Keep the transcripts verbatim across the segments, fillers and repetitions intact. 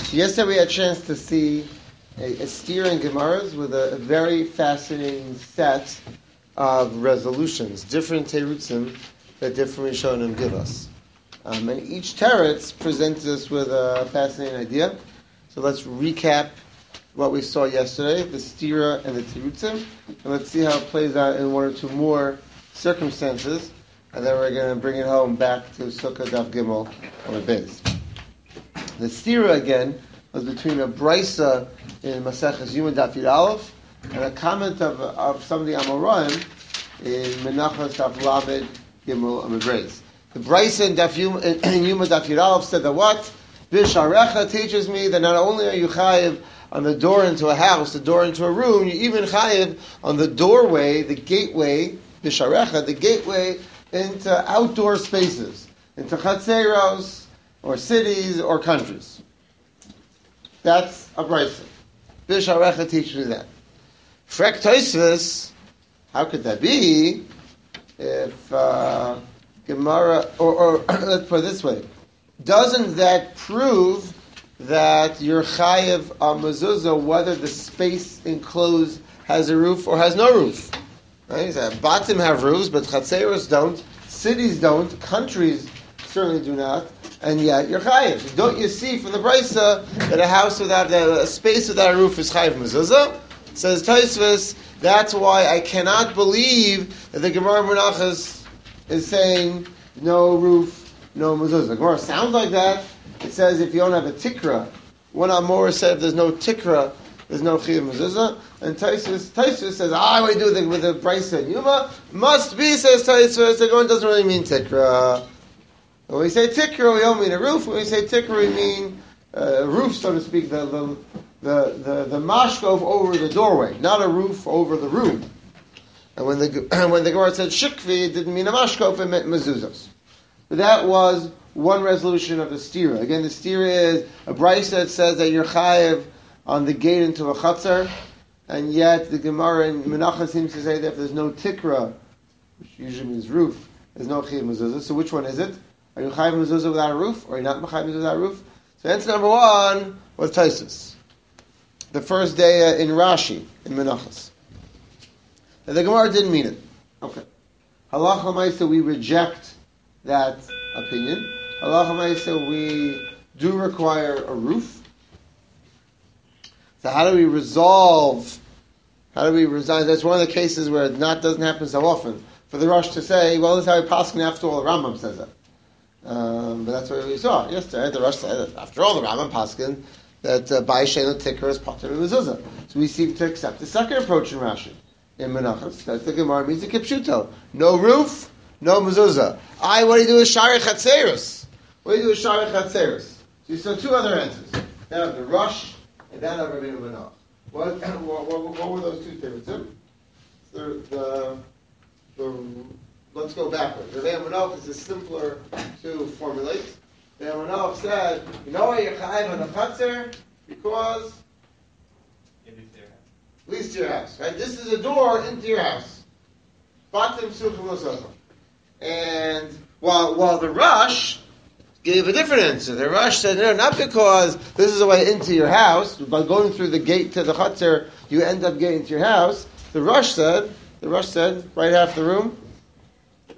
So yesterday we had a chance to see a, a steer in Gemaras with a, a very fascinating set of resolutions, different terutzim that different Rishonim give us. Um, and each teretz presents us with a fascinating idea. So let's recap what we saw yesterday, the stira and the terutzim, and let's see how it plays out in one or two more circumstances, and then we're going to bring it home back to Sukkah Daf Gimel on the base. The stira again was between a brisa in Maseches Yuma Daf Yud Aleph and a comment of, of some of the Amoraim in Menachos Daf Lamed Gimel on the base. The brisa in Daf Yuma, in Yuma Daf Yud Aleph said that what? Bisharecha teaches me that not only are you chayiv on the door into a house, the door into a room, you even chayiv on the doorway, the gateway, Bisharecha, the gateway into outdoor spaces, into chatzeros, or cities, or countries. That's a brisa. Bisharecha teaches me that. Frek Tosfos, how could that be if uh, Gemara, or, or let's put it this way, doesn't that prove that you're chayiv on mezuzah whether the space enclosed has a roof or has no roof? Right? So batim have roofs, but chatzeros don't. Cities don't. Countries certainly do not. And yet you're chayiv. Don't you see from the brisa that a house without a, a space without a roof is chayiv mezuzah? Says Tosfos, that's why I cannot believe that the Gemara Menachos is saying no roof, no mezuzah. The Gemara sounds like that. It says if you don't have a tikra, one Amor said if there's no tikra, there's no chiyuv mezuzah. And Tosfos, Tosfos says, ah, what do you do with the brisa and Yuma? Must be, says Tosfos, the Gemara doesn't really mean tikra. When we say tikra, we don't mean a roof. When we say tikra, we mean a roof, so to speak, the the the the, the mashkov over the doorway, not a roof over the room. And when the when the Gemara said shikvi, it didn't mean a mashkov, it meant mezuzos. But that was one resolution of the stira. Again, the stira is a brisa that says that you're chayiv on the gate into a chutzar, and yet the Gemara in Menachos seems to say that if there's no tikra, which usually means roof, there's no chiyuv mezuzah. So which one is it? Are you chayiv mezuzah without a roof, or are you not chayiv mezuzah without a roof? So answer number one was Tosfos. The first day uh, in Rashi, in Menachos. And the Gemara didn't mean it. Okay. Halacha Maisa, we reject that opinion. Halacha Maisa, we do require a roof. So how do we resolve, how do we resolve, that's one of the cases where it not doesn't happen so often, for the Rosh to say, well, this is how we paskin, after all, the Rambam says that. Um, but that's what we saw yesterday. The Rosh said that after all, the Rambam paskin, that uh, Bai Shein Tikra is Pater Mezuzah. So we seem to accept the second approach in Rashi, in Menachos. That's the Gemara means a kipshuto. No roof, no mezuzah. I, what do you do with Shari Chatzeros? What do you do with Shari Chatzeros? So you saw two other answers. That of the Rosh, and that of Rabbeinu Menach. What, what, what, what were those two things? The, the, the, let's go backwards. Rabbeinu Menach is simpler to formulate. Rabbeinu Menach said, you know why you're chayiv on a Chatzer? Because leads to your house. Right? This is a door into your house. Batim suchim l'sochim. And while while the Rosh gave a different answer. The Rosh said, no, not because this is a way into your house. By going through the gate to the Chatzer, you end up getting to your house. The Rosh said, the Rosh said, right half the room. It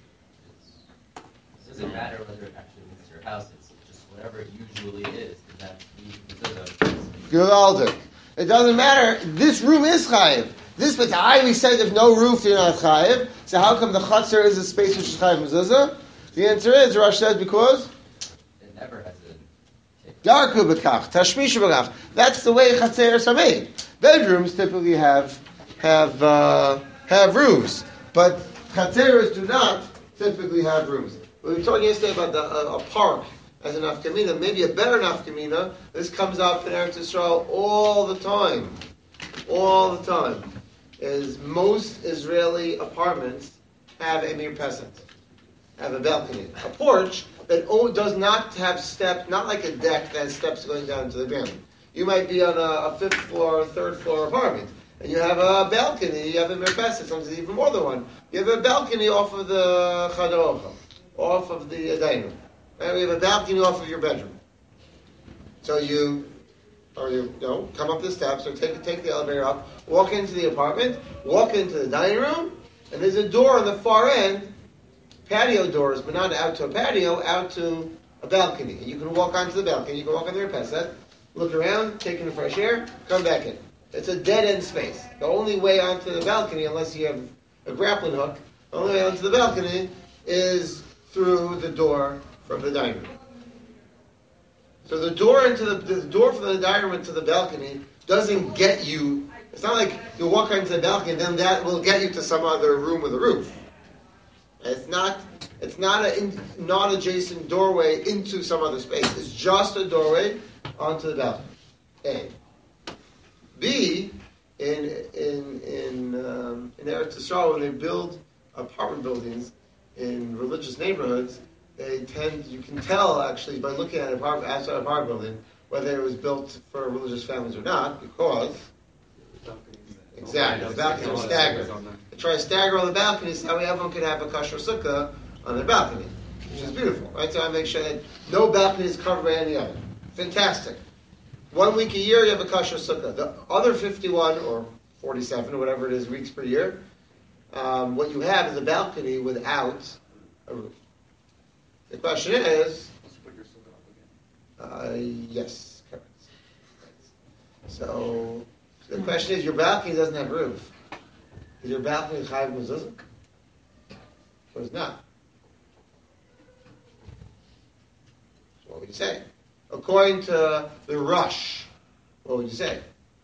doesn't matter whether it actually leads to your house. It's just whatever it usually is. That's Gewaldig. It doesn't matter. This room is chayiv. This b'ta'ai we said if no roof you're not chayiv. So how come the Chatzer is a space which is chayiv mezuzah? The answer is, Rosh says, because it never has a Darku b'kach, tashmishu b'kach. That's the way Chatzeros are made. Bedrooms typically have have uh, have roofs, but Chatzeros do not typically have roofs. We were talking yesterday about the, uh, a park as an nafkamina, maybe a better nafkamina. This comes up in Eretz Yisrael all the time, all the time. Is most Israeli apartments have a mirpesset, have a balcony, a porch that does not have steps, not like a deck that has steps going down to the ground. You might be on a, a fifth floor, third floor apartment, and you have a balcony, you have a mirpesset, sometimes even more than one. You have a balcony off of the chadar ochel, off of the dining room. And we have a balcony off of your bedroom. So you, or you, you know, come up the steps, or take take the elevator up, walk into the apartment, walk into the dining room, and there's a door on the far end, patio doors, but not out to a patio, out to a balcony. And you can walk onto the balcony, you can walk on the Merpeset, look around, take in the fresh air, come back in. It's a dead-end space. The only way onto the balcony, unless you have a grappling hook, the only way onto the balcony is through the door from the dining room. So the door into the, the door from the dining room into the balcony doesn't get you. It's not like you walk onto the balcony and then that will get you to some other room with a roof. It's not. It's not a in, non-adjacent doorway into some other space. It's just a doorway onto the balcony. A. B. In in in um, in Eretz Yisrael, when they build apartment buildings in religious neighborhoods, they tend, you can tell actually by looking at an apartment, outside an apartment building, whether it was built for religious families or not, because exactly the balconies are staggered. They try to stagger all the balconies so everyone can have a kosher sukkah on their balcony, which is beautiful, right? So I make sure that no balcony is covered by any other. Fantastic. One week a year you have a kosher sukkah. The other fifty-one or forty-seven or whatever it is weeks per year, um, what you have is a balcony without a roof. The question is, uh, yes, correct. So the question is, your balcony doesn't have a roof. Is your balcony chayav mezuzah? Or is it not? So what would you say? According to the Rush, what would you say?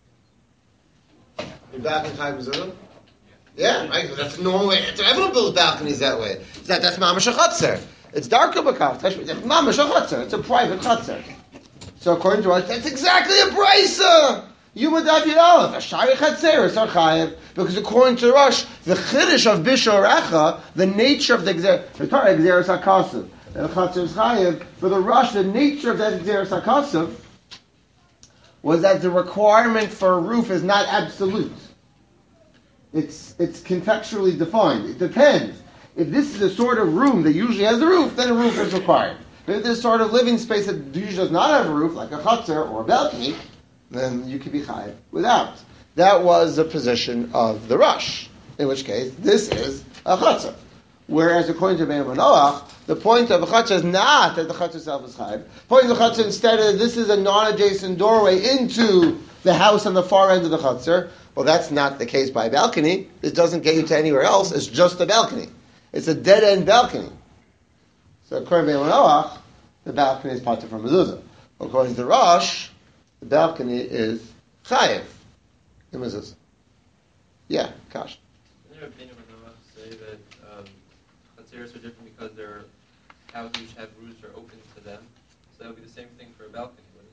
Your balcony chayav mezuzah? Yeah, right. That's the normal way. Everyone builds balconies that way. That, that's mamash chatzer. It's darker b'kav. It's mamash chatzer. It's a private chatzer. So according to us, that's exactly a brisa. Yuma David Aleph. Ashari chatzer is chayav because according to Rush, the chiddush of Bishor Echa, the nature of the exeris hakasav, the chatzer is chayav. For the Rush, the nature of that exeris hakasav was that the requirement for a roof is not absolute. It's it's contextually defined. It depends. If this is a sort of room that usually has a roof, then a roof is required. If this sort of living space that usually does not have a roof, like a chutzner or a balcony, then you could be chayav without. That was the position of the Rush. In which case, this is a chutzner. Whereas according to Be'em Noach, the point of a chutzner is not that the chutzner itself is chayav. The point of the chutzner instead is this is a non-adjacent doorway into the house on the far end of the chutzner. Well, that's not the case by a balcony. It doesn't get you to anywhere else. It's just a balcony. It's a dead-end balcony. So according to Noach, the balcony is parted from mezuzah. According to Rosh, the balcony is chayev in mezuzah. Yeah, Kash. In your opinion, would Noach say that um, chatzeros are different because their houses which have roofs are open to them? So that would be the same thing for a balcony, wouldn't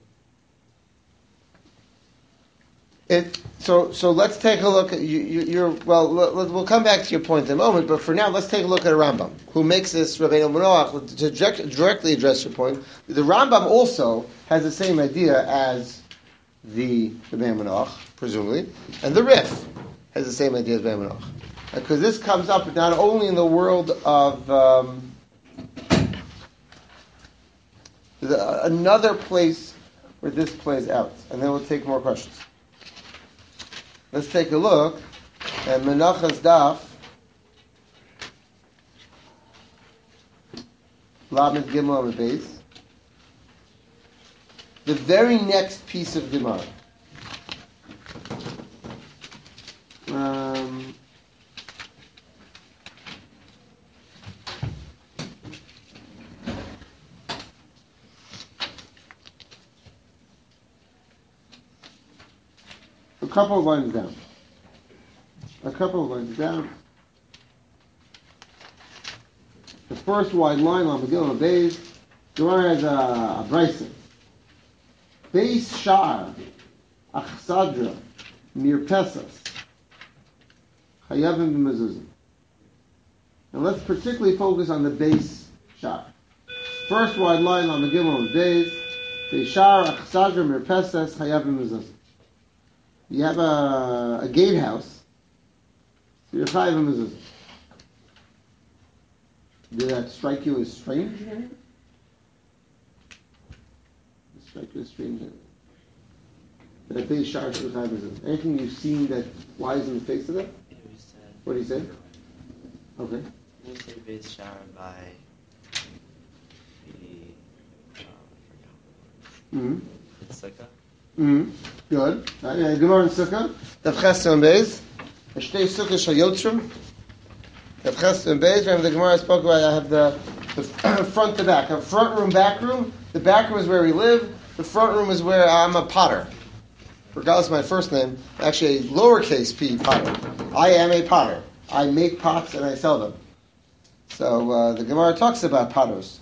It, so so let's take a look at you, you, you're well. Let, we'll come back to your point in a moment, but for now, let's take a look at a Rambam who makes this Rabbeinu Noach to direct, directly address your point. The Rambam also has the same idea as the Rabbeinu Noach, presumably, and the Rif has the same idea as Rabbeinu Noach, because this comes up not only in the world of um, the, another place where this plays out, and then we'll take more questions. Let's take a look at Menachas Daf, Lamed Gimel on the base. The very next piece of Gemara. Um, A couple of lines down. A couple of lines down. The first wide line on Megillah Beis, Gemara has a, a brisa. Beis Shar, Achsadra, Mir Pesas, Chayavim B'mezuzah. And let's particularly focus on the Beis Shar. First wide line on Megillah Beis, Beis Shar, Achsadra, Mir Pesas, Chayavim B'mezuzah. You have a, a gatehouse, so you're chayav mezuzah. Did that strike you as strange? strike you a strange. That base shar should be chayav mezuzah. Anything you've seen that flies in the face of that? What do you say? Okay. You say base shar by the Mm-hmm. It's sukkah. Mm-hmm. Good. Right, yeah, Gemara in Sukkah. Daf Chesed and Beis. Shtei Sukkah shel Yotzrim. Daf Chesed and Beis. Remember the Gemara spoke about. I have the, the front to back. I have front room, back room. The back room is where we live. The front room is where I'm a potter. Regardless of my first name, actually a lowercase p potter. I am a potter. I make pots and I sell them. So uh, the Gemara talks about potters.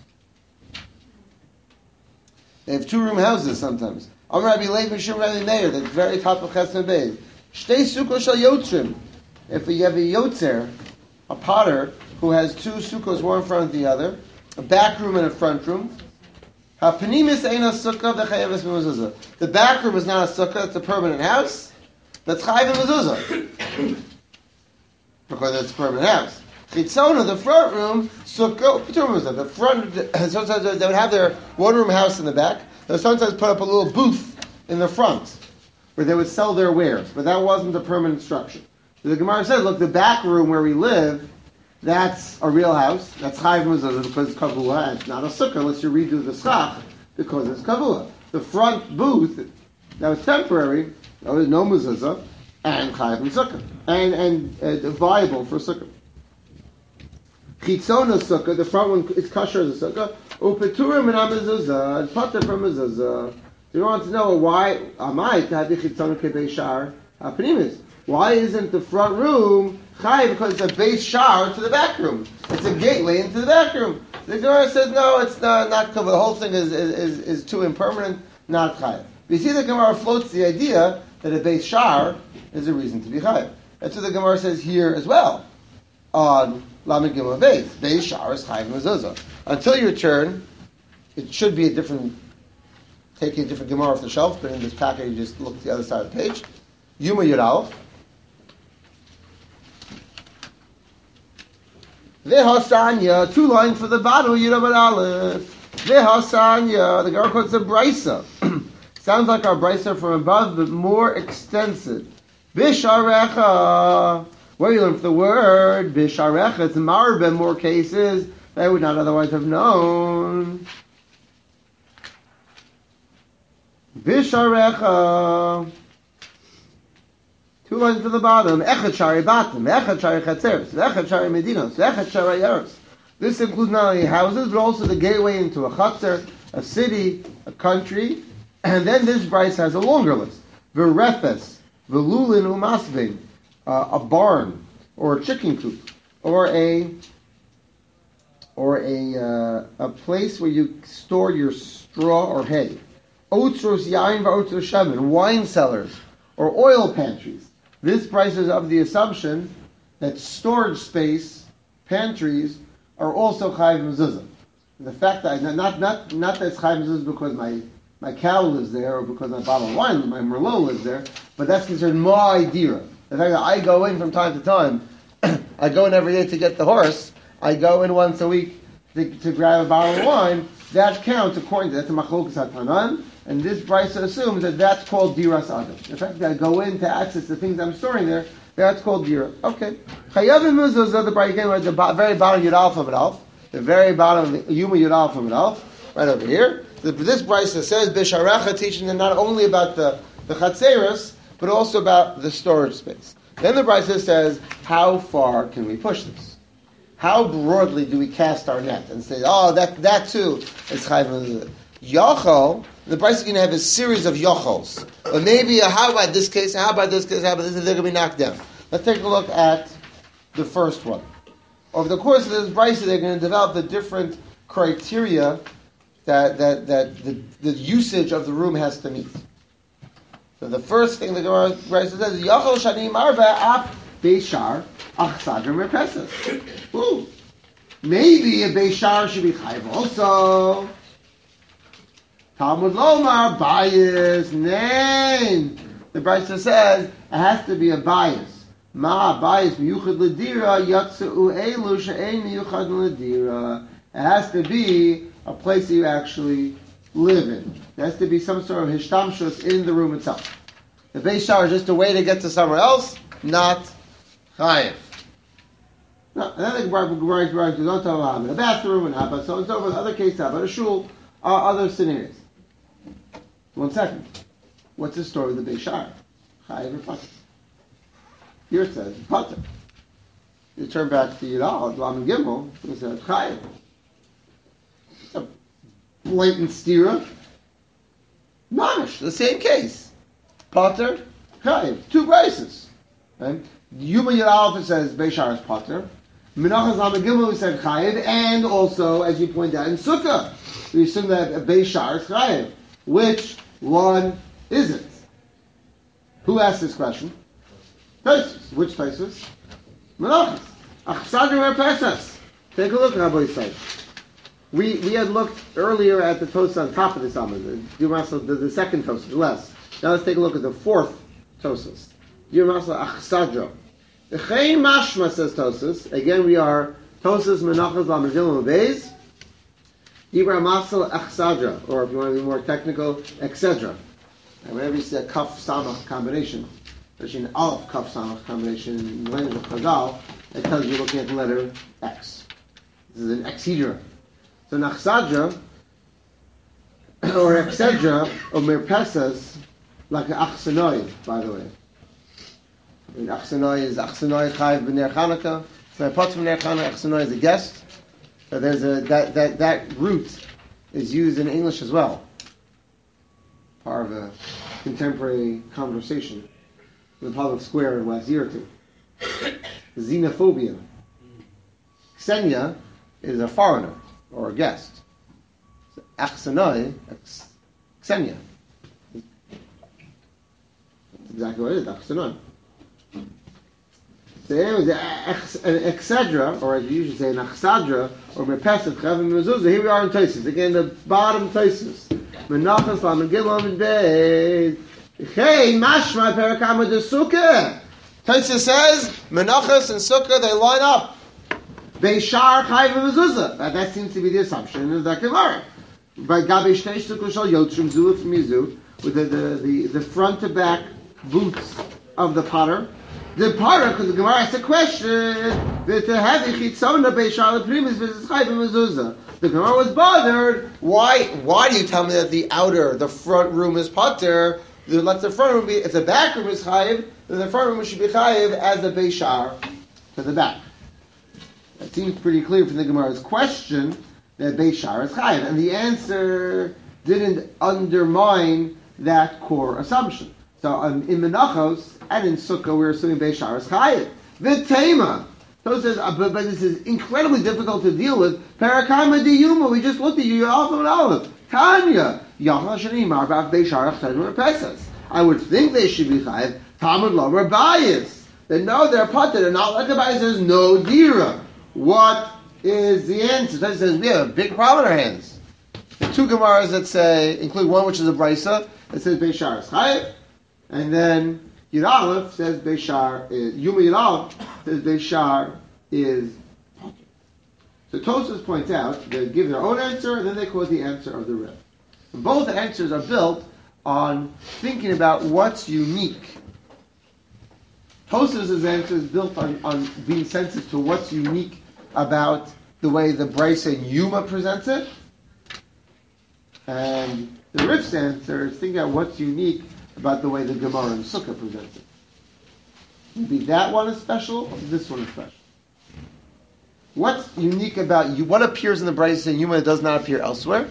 They have two room houses sometimes. Amar Rabbi Levi Mishum Rabbi Meir, the very top of Chesed Beis. Shtei sukkos shel yotzrim. If you have a yotzer, a potter who has two sukkos, one in front of the other, a back room and a front room. Hapanimis eina sukkah v'chayeves b'mezuzah. The back room is not a sukkah; it's a permanent house. That's chayev b'mezuzah because it's a permanent house. Chitzona, the front room, sukkah, the front, sometimes they would have their one-room house in the back. They would sometimes put up a little booth in the front where they would sell their wares, but that wasn't a permanent structure. So the Gemara says, look, the back room where we live, that's a real house. That's chayiv mezuzah because it's kavua, and it's not a sukkah unless you redo the schach because it's kavua. The front booth, that was temporary, that was no mezuzah, and chayiv mezuzah, and, and uh, viable for sukkah. Chitzona sukkah, the front one is kosher as a sukkah. Upeturim and amezuzah, and pater from mezuzah. You want to know why? Amai tahdi chitzona kebei shar hapnimis. Why isn't the front room chay? Because it's a base shar to the back room. It's a gateway into the back room. The Gemara says no, it's not not covered. The whole thing is is, is, is too impermanent, not chay. You see, the Gemara floats the idea that a base shar is a reason to be chay. That's what the Gemara says here as well. On Lamed Gimel Beis, Beis Shar is Chayiv Mezuzah. Until your turn, it should be a different, taking a different Gemara off the shelf, but in this packet you just look at the other side of the page. Yuma Yud Aleph. Vehasanya, two lines for the bottom, Yud Amud Aleph. Vehasanya, the Gemara quotes a Brisa. Sounds like our Brisa from above, but more extensive. Bisharecha. Where you learn from the word bisharecha, it's marbe in more cases that I would not otherwise have known. Bisharecha. Two lines to the bottom. Echad shari batim, echad shari chatzeres, echad shari medinos, echad shari yeros. This includes not only houses, but also the gateway into a chatzer, a city, a country. And then this Bryce has a longer list. V'refes, v'lulin u'masvin. Uh, a barn, or a chicken coop, or a or a uh, a place where you store your straw or hay. Otros yain v'otros shemen, wine cellars, or oil pantries. This price is of the assumption that storage space, pantries, are also chayiv mezuzah. The fact that I, not not not that it's chayiv mezuzah because my my cow lives there, or because my bottle of wine, my merlot lives there, but that's considered my dira. The fact that I go in from time to time, I go in every day to get the horse, I go in once a week to, to grab a bottle of wine, that counts according to that's a machlokas hatanan, and this Brisa assumes that that's called diras adam. The fact that I go in to access the things I'm storing there, that's called dira. Okay. Chayavim mezuzah, the Brisa came at the very bottom Yud Aleph of it Aleph, the very bottom of the Yuma Yud Aleph of it Aleph, right over here. The, this Brisa says Bisharecha, teaching them not only about the, the Chatzeros, but also about the storage space. Then the Brisa says, how far can we push this? How broadly do we cast our net and say, oh, that that too is Chayv Yochel? The Brisa is going to have a series of Yochels. Or maybe, a, how about this case, how about this case, how about this, they're going to be knocked down. Let's take a look at the first one. Over the course of this Brisa, they're going to develop the different criteria that, that, that the, the usage of the room has to meet. So the first thing the Gemara says is Yachol Shani Marva Ap Beishar Achsadrim Represses. Ooh, maybe a Beishar should be chayiv also. Talmud Lomar bias name. The Brisa says it has to be a bias. Ma bias miyuchad ledira yatsu elu she'ein miyuchad ledira. It has to be a place that you actually live in. There has to be some sort of hishtamshus in the room itself. The Beis Shar is just a way to get to somewhere else, not chayiv. No, and then the Gemara goes on to talk about a bathroom and about so and so forth. Other cases, about a shul, or other scenarios. One second. What's the story with the Beis Shar? Chayiv or Pater? Here it says Pater. You turn back to Yidal, Lam and Gimel, it says Chayiv. It's a blatant stira. Mamish, the same case. Pater, Chayiv. Two braces. Right? Yuma Yidal says Beis Shar is Pater. Menachos Lam and Gimel we said Chayiv, and also, as you point out, in Sukkah, we assume that a Beis Shar is Chayiv. Which one isn't? Who asked this question? Taisus. Which Taisus? Menachos. Achsadra Pesach. Take a look, Rabbi said. We we had looked earlier at the Tosas on top of the Samad, the, the, the second Tosas, less. Now let's take a look at the fourth Tosas. Yirmasal Achsadra. Echei Mashma says Tosas. Again, we are Tosas Menachos Lamazil Beis. Yibra Masal Achsadra, or if you want to be more technical, et cetera. And whenever you see a Kaf Samach combination, especially an Aleph Kaf Samach combination in the language of Chazal, it tells you you're looking at the letter X. This is an Exedra. So Nachsadra, or Exedra, or Merpesas, like an Achsanoi, by the way. And Achsanoi is Achsanoi Chayv B'ner Chanukah. So apart from B'ner Chanukah, Achsanoi is a guest. So there's a that, that that root is used in English as well. Part of a contemporary conversation in the public square in the last year or two. Xenophobia. Ksenia is a foreigner or a guest. So Achsanoi, Ksenia. That's exactly what it is, Achsanoi. So anyway, an Exedra, or as you usually say, an Achsadra, or Merpesach, Chav and Mezuzah, here we are in Taisus. Again, the bottom Taisus. Menachos, Lam, and Gimel, and Beis. Hey, Mashma, Perakama, de Sukkah. Taisus says, Menachos and Sukkah, they line up. Beis Shar, Chav, and Mezuzah. That, that seems to be the assumption of the Gemara. By Gabi Shnei Sukkah, Shal Yotrim, Zu, from Mizu, with the, the, the, the front to back boots of the potter. The part because the Gemara asked a question that to have the chitzona Beis Shar leprimis versus Chayiv mezuzah. The Gemara was bothered. Why? Why do you tell me that the outer, the front room is pater? Let the front room be. If the back room is Chayiv, then the front room should be Chayiv as the Beis Shar to the back. That seems pretty clear from the Gemara's question that Beis Shar is Chayiv, and the answer didn't undermine that core assumption. So um, in Menachos and in Sukkah, we're assuming Beis Shar is Chayiv. V'tema. So it says, uh, but, but this is incredibly difficult to deal with. Parakama diyuma. We just looked at you. You're also an olive. Tanya. Yachal shenimar b'af Beis Shar achsad Pesach. I would think they should be Chayiv. Talmud lo Rabbayis. They know they're pater. They're not like the Rabbayis says no dira. What is the answer? That says we have a big problem in our hands. The two Gemaras that say, include one which is a brisa that says Beis Shar is Chayiv. And then Yud Aleph says Beis Shar is Yuma Yud Aleph says Beis Shar is Pater. So Tosfos points out they give their own answer and then they quote the answer of the Rebbe. Both answers are built on thinking about what's unique. Tosfos' answer is built on, on being sensitive to what's unique about the way the Brisa and Yuma presents it, and the Rif's answer is thinking about what's unique about the way the Gemara and Sukkah presents it. Maybe that one is special, or this one is special. What's unique about you? What appears in the Brisa and Yuma that does not appear elsewhere?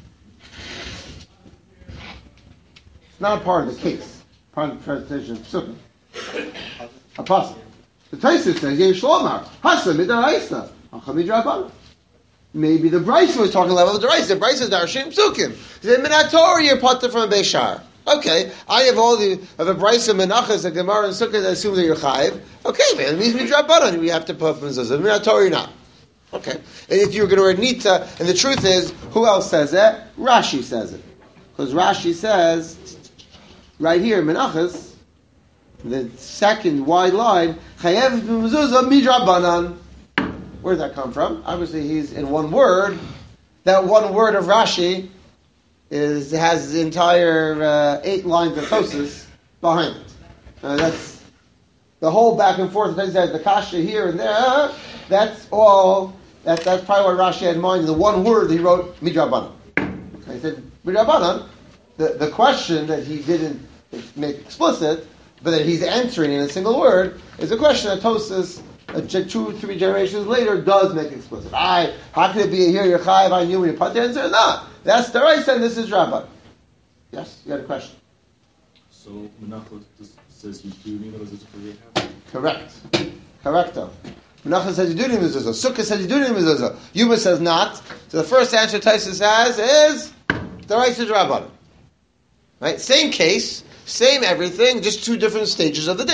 It's not a part of the case. Part of the presentation of Sukkah. Apostle. The Tosfos says, Yesh Lomar, Hasa Midaraisa, Hacham Midrabanan. Maybe the Brisa was talking level of the Brisa. The Brisa is Darshim Psukim. The Minatori, you're Pater from Beis Shar. Okay, I have all the of a Brisa Menachos, a Gemara and Sukkah that assume that you're Chayiv. Okay, man, it means we drop on we have to put from Mezuzah. Minatori, not. Okay, and if you're going to read Nita, and the truth is, who else says that? Rashi says it, because Rashi says right here, Menachos, the second wide line, Chayev Mezuzah Midrabanan. Where did that come from? Obviously, he's in one word. That one word of Rashi is has the entire uh, eight lines of Tosis behind it. Uh, that's the whole back and forth. The kasha here and there. That's all. That, that's probably what Rashi had in mind. The one word he wrote midrabanan. He said midrabanan. The the question that he didn't make explicit, but that he's answering in a single word, is a question that Tosis, uh, two, three generations later, does make explicit. I, how can it be here? You're chayav, I knew you put the answer. No, that's the right and this is Rabban. Yes, you had a question. So Menachos says Yidunim, or is it for Rehab? Correct. Correcto. Menachos says Yidunim is Zuzah. Sukkah says Yidunim is Zuzah. Yuma says not. So the first answer Taisus has is the right is Rabban. Right? Same case, same everything, just two different stages of the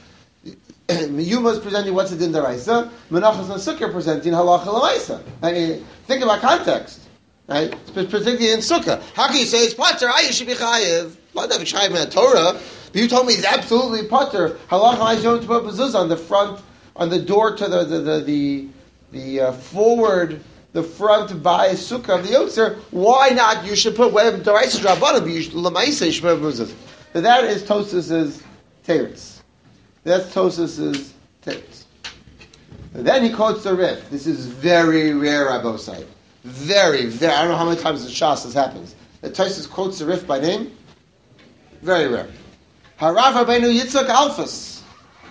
din. Yuma is presenting what's the din deraisa. Menachos and Sukkah are presenting halacha l'maisa. I mean, think about context. Right? Particularly in Sukkah. How can you say it's pater? I should be chayiv. Well, not chayiv in the Torah. But you told me he's absolutely pater. Halacha l'maisa don't put mezuzah on the front, on the door to the the the the, the uh, forward, the front by Sukkah of the Yotzer. Why not? You should put web deraisa drabanan, but you should l'maisa you should put mezuzah. So that is Tosas's teretz. That's Tosas's teretz. And then he quotes the Rif. This is very rare, Rabbosai. Very, very. I don't know how many times in Shas this happens. That Tosas quotes the Rif by name. Very rare. Harav Rabbeinu Yitzchak Alphas.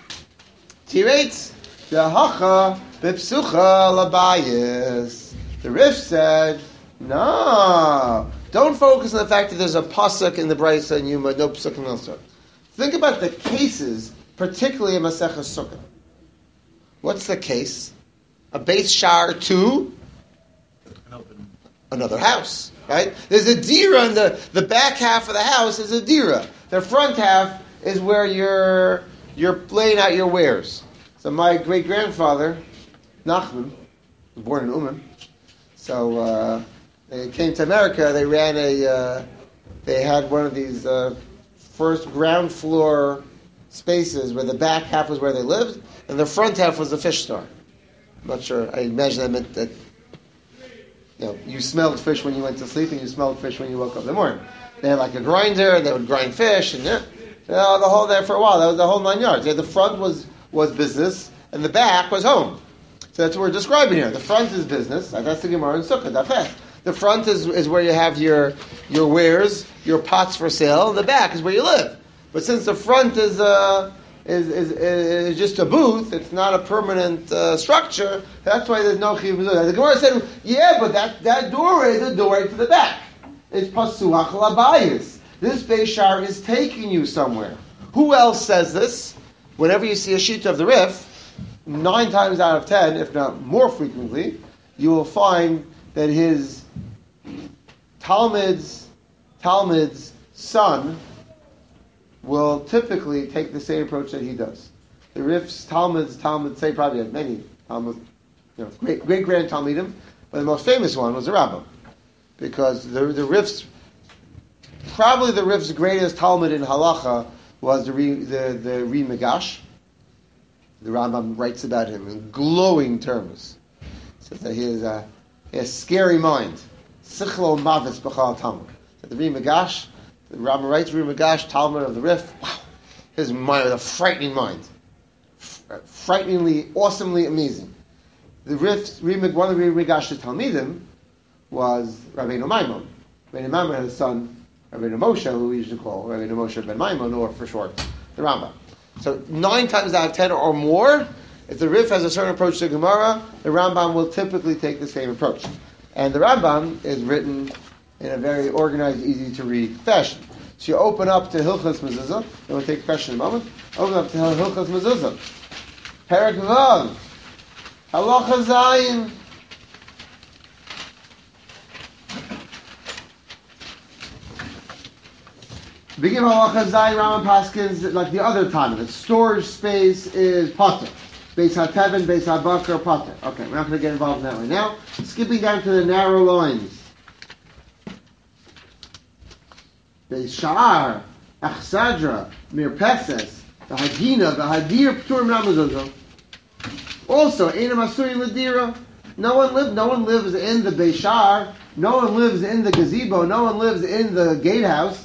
Teretz Yahacha Bipsucha Labayis. The Rif said, no. Don't focus on the fact that there's a pasuk in the Brisa and Yuma, no pasuk in elsewhere. Think about the cases, particularly in Masechah Sukkah. What's the case? A base shar to another house, right? There's a dira in the, the back half of the house is a dira. The front half is where you're you're laying out your wares. So my great grandfather, Nachman, was born in Uman. So uh, they came to America. They ran a. Uh, they had one of these uh, first ground floor spaces where the back half was where they lived, and the front half was the fish store. I'm not sure. I imagine that meant that. You know, you smelled fish when you went to sleep, and you smelled fish when you woke up in the morning. They had like a grinder, and they would grind fish, and yeah, you know, the whole there for a while. That was the whole nine yards. Yeah, the front was was business, and the back was home. So that's what we're describing here. The front is business. That's the Gemara in Sukkah. Dafeh. The front is is where you have your your wares, your pots for sale, and the back is where you live. But since the front is uh, is, is is just a booth, it's not a permanent uh, structure. That's why there's no chiyuv mezuzah. The Gemara said, yeah, but that, that doorway is the doorway to the back. It's pasuach labayis. This Beishar is taking you somewhere. Who else says this? Whenever you see a sheet of the Rif, nine times out of ten, if not more frequently, you will find that his Talmud's Talmud's son will typically take the same approach that he does. The Rif's Talmud's Talmud say probably had many Talmud, you know, great great grand Talmudim, but the most famous one was the Rambam, because the the Rif's probably the Rif's greatest Talmud in Halacha was the Ri, the the Ri Migash. The Rambam writes about him in glowing terms. Says that he has a, he has a scary mind. Sichlo mavis b'chal Talmud. The Ri Migash. The Rambam writes Ri Migash, Talmud of the Rif. Wow, his mind was a frightening mind, F- frighteningly, awesomely amazing. The Rif, one of the Ri Migash's Talmidim was Rabbeinu Maimon. Rabbeinu Maimon had a son, Rabbeinu Moshe, who we used to call Rabbeinu Moshe ben Maimon, or for short, the Rambam. So nine times out of ten or more, if the Rif has a certain approach to Gemara, the Rambam will typically take the same approach. And the Rambam is written in a very organized, easy to read fashion. So you open up to Hilchas Mezuzah, and we'll take a question in a moment. Open up to Hilchas Mezuzah. Perek Vav, Halacha Zayin. Begin Halacha Zayin, Rambam Paskins, like the other time. The storage space is Potter. Beis HaTeven, Beis HaBakar, Potter. Okay, we're not going to get involved in that right now. Skipping down to the narrow lines. Beis Sha'ar, Achsadra, Mirpeses, the Hagina, the Hadir, Ptur Ramazuzah. Also, Eina Masuri Ladira, No one lives. No one lives in the Beishar. No one lives in the gazebo. No one lives in the gatehouse.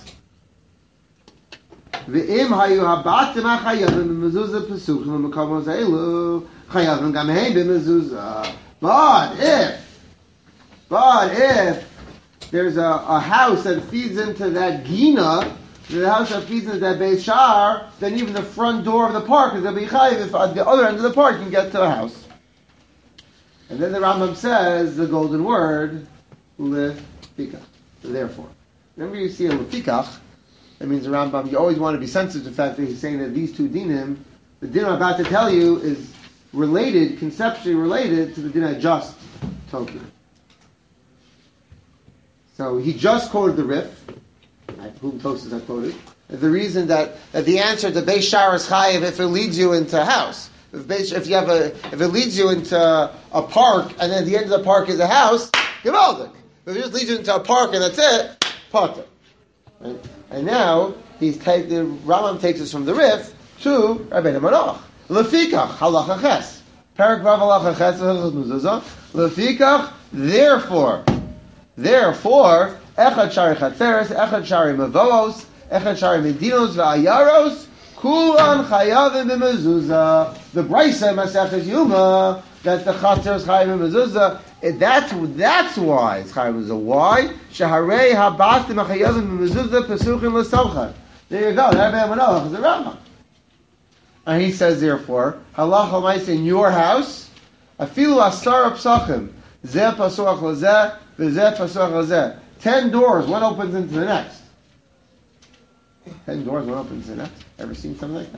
V'im hayu habatim hachayavim b'mezuzah pesuchim l'makomos elu chayavim gam hein b'mezuzah. But if, but if there's a, a house that feeds into that gina, the house that feeds into that Beis Shar, then even the front door of the park is a bichayiv if at the other end of the park you can get to a house. And then the Rambam says the golden word, lefikach. Therefore. Whenever you see a lefikach, that means the Rambam, you always want to be sensitive to the fact that he's saying that these two dinim, the din I'm about to tell you is related, conceptually related to the din I just told you. So he just quoted the Rif, whom Tosas have quoted. The reason that, that the answer to Beis Shar is chayiv if it leads you into a house. If, Beis, if you have a, if it leads you into a park and then at the end of the park is a house, gewaldig. If it just leads you into a park and that's it, potter. Right? And now he's take, the Rambam takes us from the Rif to Rabbeinu Manoach. Lefikach halacha ches. Parak vav halacha ches mezuzah. Lefikach, therefore, therefore, echad shari chatzeres, echad shari mavoos, echad shari medinos va'ayaros, kulan chayavim b'mezuzah. The Brisa Maseches Yuma that the chatzeres chayavim b'mezuzah. That's that's why it's chayavim b'mezuzah. Why? Shaharei habatim chayavim b'mezuzah pesuchim l'sochan. There you go. Rabbeinu Manoach is the Rambam. And he says, therefore, halacha ma'aseh in your house, afilu asar psachim, zeh pasuach lazeh, v'zeh pasuach lazeh. Ten doors, one opens into the next. Ten doors, one opens into the next. Ever seen something like that?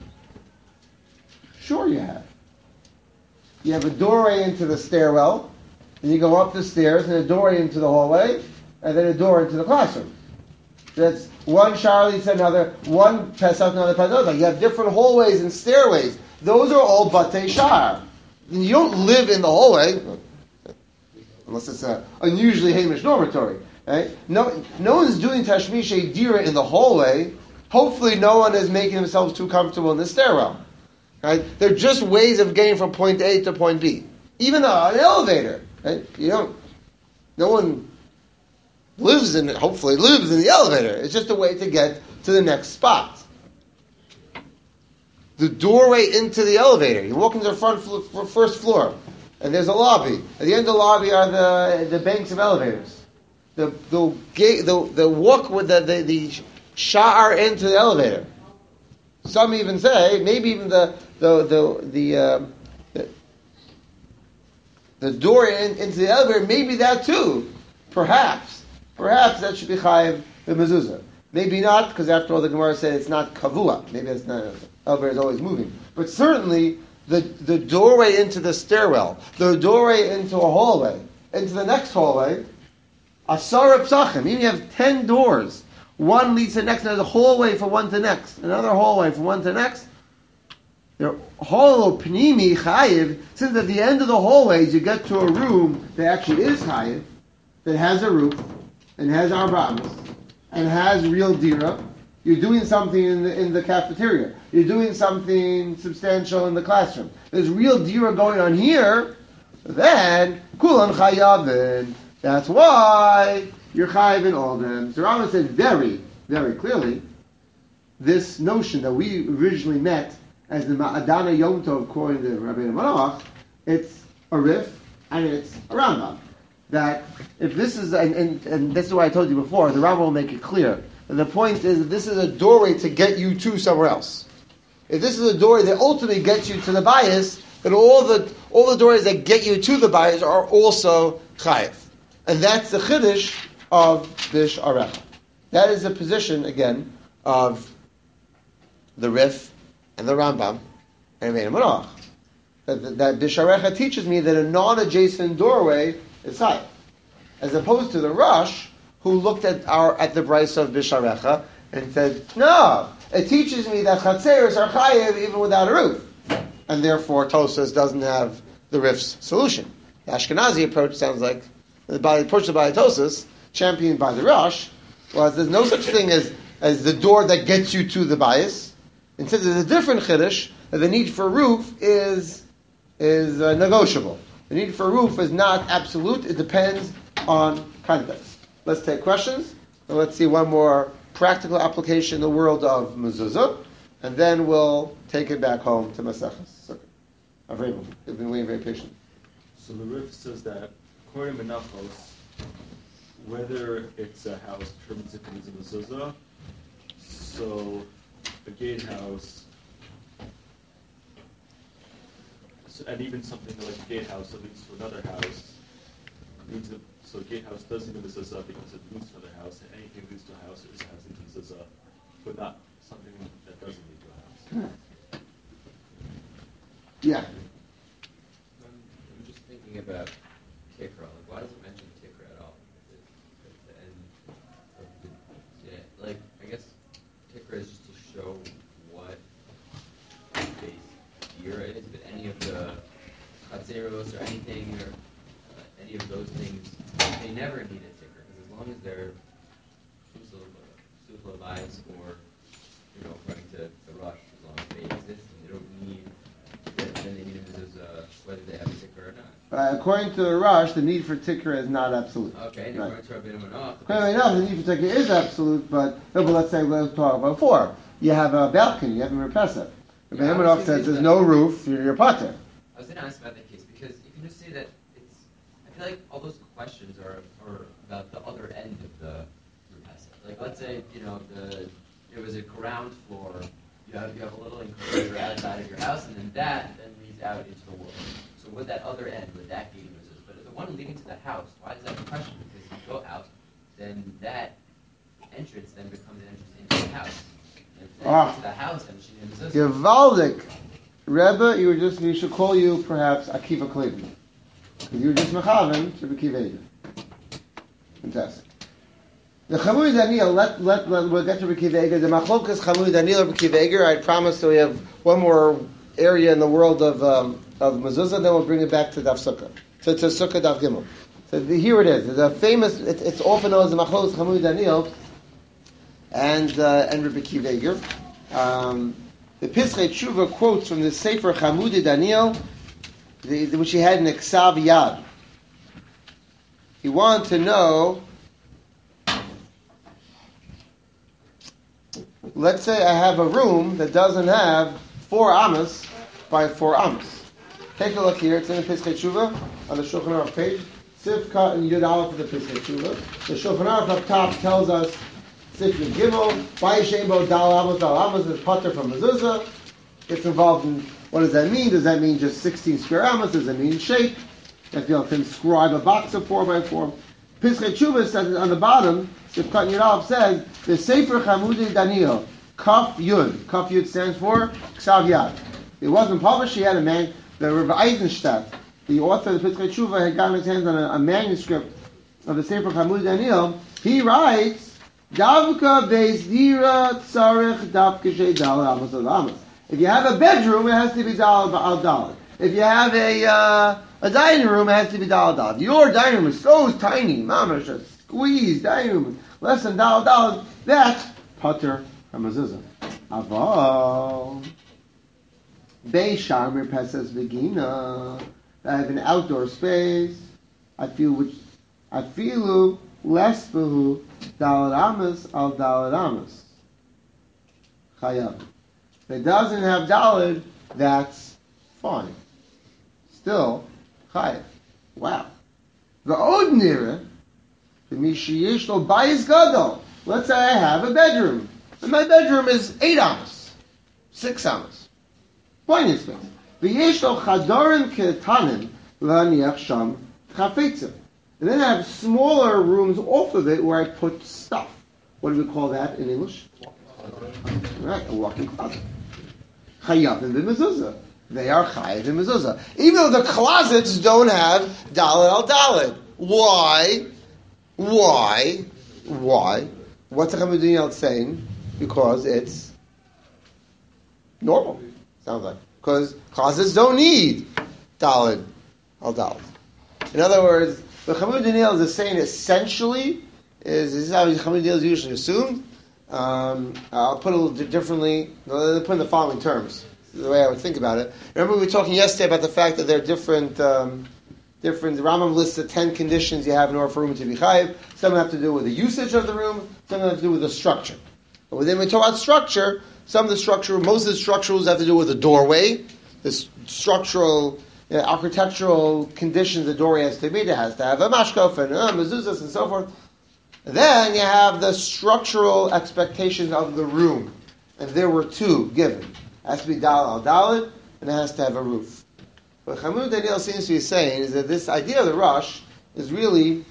Sure you have. You have a doorway into the stairwell, and you go up the stairs, and a doorway into the hallway, and then a door into the classroom. That's one Charlie to another, one Pesach, another Pesach. You have different hallways and stairways. Those are all Batei Shar. You don't live in the hallway, unless it's an unusually Hamish dormitory. Right? No, no one's doing Tashmish Dira in the hallway. Hopefully no one is making themselves too comfortable in the stairwell. Right? They're just ways of getting from point A to point B. Even an elevator. Right? You don't, no one lives in it, hopefully lives in the elevator. It's just a way to get to the next spot. The doorway into the elevator. You walk into the front fl- first floor, and there's a lobby. At the end of the lobby are the the banks of elevators. The the gate, the the walk with the the, the sha'ar into the elevator. Some even say maybe even the the the the uh, the, the door in, into the elevator. Maybe that too, perhaps. Perhaps that should be chayiv the mezuzah. Maybe not, because after all, the Gemara said it's not kavua. Maybe it's not. The elevator is always moving. But certainly, the the doorway into the stairwell, the doorway into a hallway, into the next hallway, asara psachim. Even you have ten doors. One leads to the next. There's a hallway from one to the next. Another hallway from one to the next. They're hollow pnimi chayiv. Since at the end of the hallways you get to a room that actually is chayiv, that has a roof, and has arba'amis, and has real dira, you're doing something in the, in the cafeteria. You're doing something substantial in the classroom. There's real dira going on here, then, kulan chayavin. That's why you're chayiv in all them. So Rambam said very, very clearly, this notion that we originally met as the Ma'adana Yom Tov according to Rabbeinu Manoach, it's a Rif, and it's a Rambam. That if this is, and, and, and this is what I told you before, the Rambam will make it clear. And the point is that this is a doorway to get you to somewhere else. If this is a doorway that ultimately gets you to the bias, then all the all the doors that get you to the bias are also chayiv. And that's the chiddush of Bish Arecha. That is the position, again, of the Rif and the Rambam and Rabbeinu Manoach. That, that Bish Arecha teaches me that a non-adjacent doorway is chayiv, as opposed to the Rosh, who looked at our at the Brisa of Bisharecha and said, "No, it teaches me that chatzeros are chayiv even without a roof," and therefore Tosas doesn't have the Rif's solution. The Ashkenazi approach sounds like the approach of Tosas, championed by the Rosh, was there's no such thing as as the door that gets you to the bias. Instead, there's a different chiddush that the need for a roof is is uh, negotiable. The need for a roof is not absolute. It depends on context. Let's take questions, and let's see one more practical application in the world of mezuzah, and then we'll take it back home to Maseches Sukkah. Avraham, you've been waiting very patiently. So the Rif says that according to Menachos, whether it's a house determines if it is a mezuzah. So a gatehouse, so, and even something like a gatehouse that leads to another house, leads to, so a gatehouse does lead to mezuzah because it leads to another house, and anything leads to a house is has leads to mezuzah, but not something that doesn't lead to a house. Yeah. Um, I'm just thinking about Tikra. Like, why does it mention Tikra at all? At the end of the, yeah, like, I guess Tikra is just to show what base year it is, but any of the Chatzeros or anything, or uh, any of those things, they never need a Tikra, because as long as they're Sufla vibes or, you know, according to the Rush, as long as they exist, and they don't need, then they need a mezuzah, whether they have a Tikra or not. Uh, according to the Rush, the need for tikra is not absolute. Okay, and right. according to Rabbeinu Manoach, Clearly enough, the need for tikra is absolute, but, no, but let's say, let's talk about four. You have a balcony, you have a merpesa. Rabbeinu Yeah, Manoach says there's no roof, you're, you're potter. I was going to ask about that case, because you can just say that it's, I feel like all those questions are, are about the other end of the merpesa. Like, let's say, you know, the it was a ground floor, you have, you have a little enclosure outside of your house, and then that then leads out into the world. So would that other end, would that be mezuzah? But the one leading to the house, why is that a question? Because you go out, then that entrance then becomes an entrance into the house. And if then Ah. into the house, then it should be mezuzah. Gewaldig. Rebbe, you were just, we should call you perhaps Akiva Klevi. Because you were just Mechaven to Bekiva. Fantastic. The Chamui Daniel, let, let, let, we'll get to Bekiva. The Machlokas Chamui Daniel or Bekiva. I promise that we have one more area in the world of um, of mezuzah, then we'll bring it back to Daf Sukkah, to, to Sukkah Daf Gimel. So the, here it is. The famous, it, it's often known as the Machlokas Chamui Daniel and uh, and Rebbe Kiveger. Um, the Pischei Tshuva quotes from the Sefer Chamudi Daniel, the, the, which he had in Eksav Yad. He wanted to know, let's say I have a room that doesn't have four amas by four amas. Take a look here. It's in the Pischei Tshuva on the Shulchan Aruch page. Sivka and Yud Aleph of the Pischei Tshuva. The Shulchan Aruch up top tells us Sif Yud Gimel, Vayishembo Dal Amos, Dal Amos is Potter from Mezuzah. Gets involved in what does that mean? Does that mean just sixteen square amas? Does that mean shape? That you can inscribe a box of four by four. Pischei Tshuva says on the bottom, Sivka and Yud Aleph says the Sefer Chamudi Daniel Kaf Yud. Kaf Yud stands for Ksav Yad. It wasn't published. He had a man. The Rav Eisenstadt, the author of the Pischei Tshuva, had gotten his hands on a, a manuscript of the Sefer Chamudi Daniel. He writes. Davka bezdira tzarich davka shei dal amos al amos. If you have a bedroom, it has to be dal al dal. If you have a uh, a dining room, it has to be dal dal. Your dining room is so tiny, mamash, a squeezed dining room, less than dal dal. That's pater hamazuzah. Aval beishamir pesas vegina. I have an outdoor space. I feel which I feel less behu. Daled Amos al Daled Amos. Chayav. If it doesn't have Daled, that's fine. Still, Chayav. Wow. The Od Nira, the Mishiyish lo Bayis Gadol. Let's say I have a bedroom. And my bedroom is eight Amos. Six Amos. Plenty of space. V'yesh lo Chadorim Ketanim L'aniach Sham Chafetzim. And then I have smaller rooms off of it where I put stuff. What do we call that in English? Right, a walk-in closet. Chayav and mezuzah. They are chayav and mezuzah. Even though the closets don't have daled al daled. Why? Why? Why? What's the Chamudi saying? Because it's normal. Sounds like. Because closets don't need daled al daled. In other words, the Chamudi Daniel is saying essentially, is this is how Chamudi Daniel is usually assumed. Um, I'll put it a little di- differently, I'll put in the following terms. This is the way I would think about it. Remember we were talking yesterday about the fact that there are different um, Different. The Rambam lists the ten conditions you have in order for a room to be chayiv. Some have to do with the usage of the room. Some have to do with the structure. But when we talk about structure, some of the structure, most of the structurals have to do with the doorway, the structural, you know, architectural conditions the doorway has to meet. It has to have a mashkof and uh, mezuzahs and so forth. And then you have the structural expectations of the room. And there were two given. It has to be dal al dalid, and it has to have a roof. What Chamud Daniel seems to be saying is that this idea of the rush is really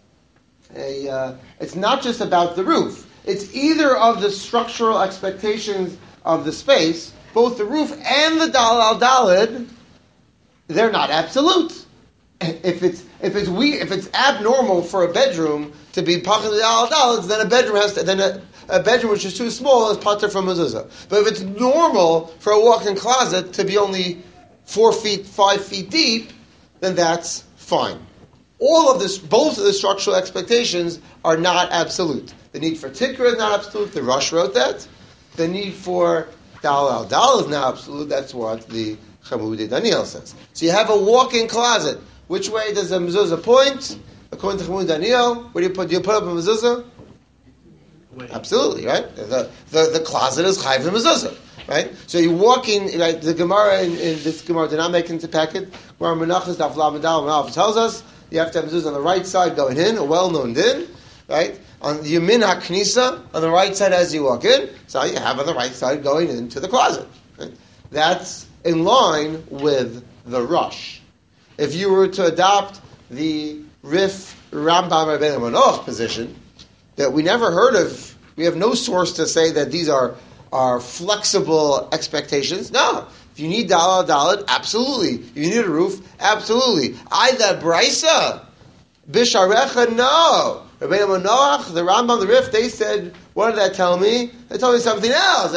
a, uh, it's not just about the roof. It's either of the structural expectations of the space, both the roof and the dal al dalid, they're not absolute. If it's if it's we if it's abnormal for a bedroom to be pachad dal al dalid, then a bedroom has to then a, a bedroom which is too small is pater from mezuzah. But if it's normal for a walk-in closet to be only four feet, five feet deep, then that's fine. All of this, both of the structural expectations are not absolute. The need for tikra is not absolute. The Rosh wrote that. The need for dal al dal is not absolute. That's what the Chamud Daniel says. So you have a walk-in closet. Which way does the mezuzah point? According to Chamud Daniel, where do you put? Do you put up a mezuzah? Wait. Absolutely, right? The, the the closet is chayv the mezuzah. Right? So you walk in, right, the Gemara in, in this Gemara did not make into packet. Gemara Menachos Daf Lamed Daled tells us you have to have mezuzah on the right side going in, a well-known din, right? On the Yamin HaKnisa, on the right side as you walk in, so you have on the right side going into the closet. Right? That's in line with the rush. If you were to adopt the Rif Rambam Rabbeinu Manoach position, that we never heard of, we have no source to say that these are are flexible expectations. No. If you need dal al dalid, absolutely. If you need a roof, absolutely. I that brisa, bisharecha, no. Rabbeinu Manoach, the Rambam, the Rif, they said, what did that tell me? They told me something else.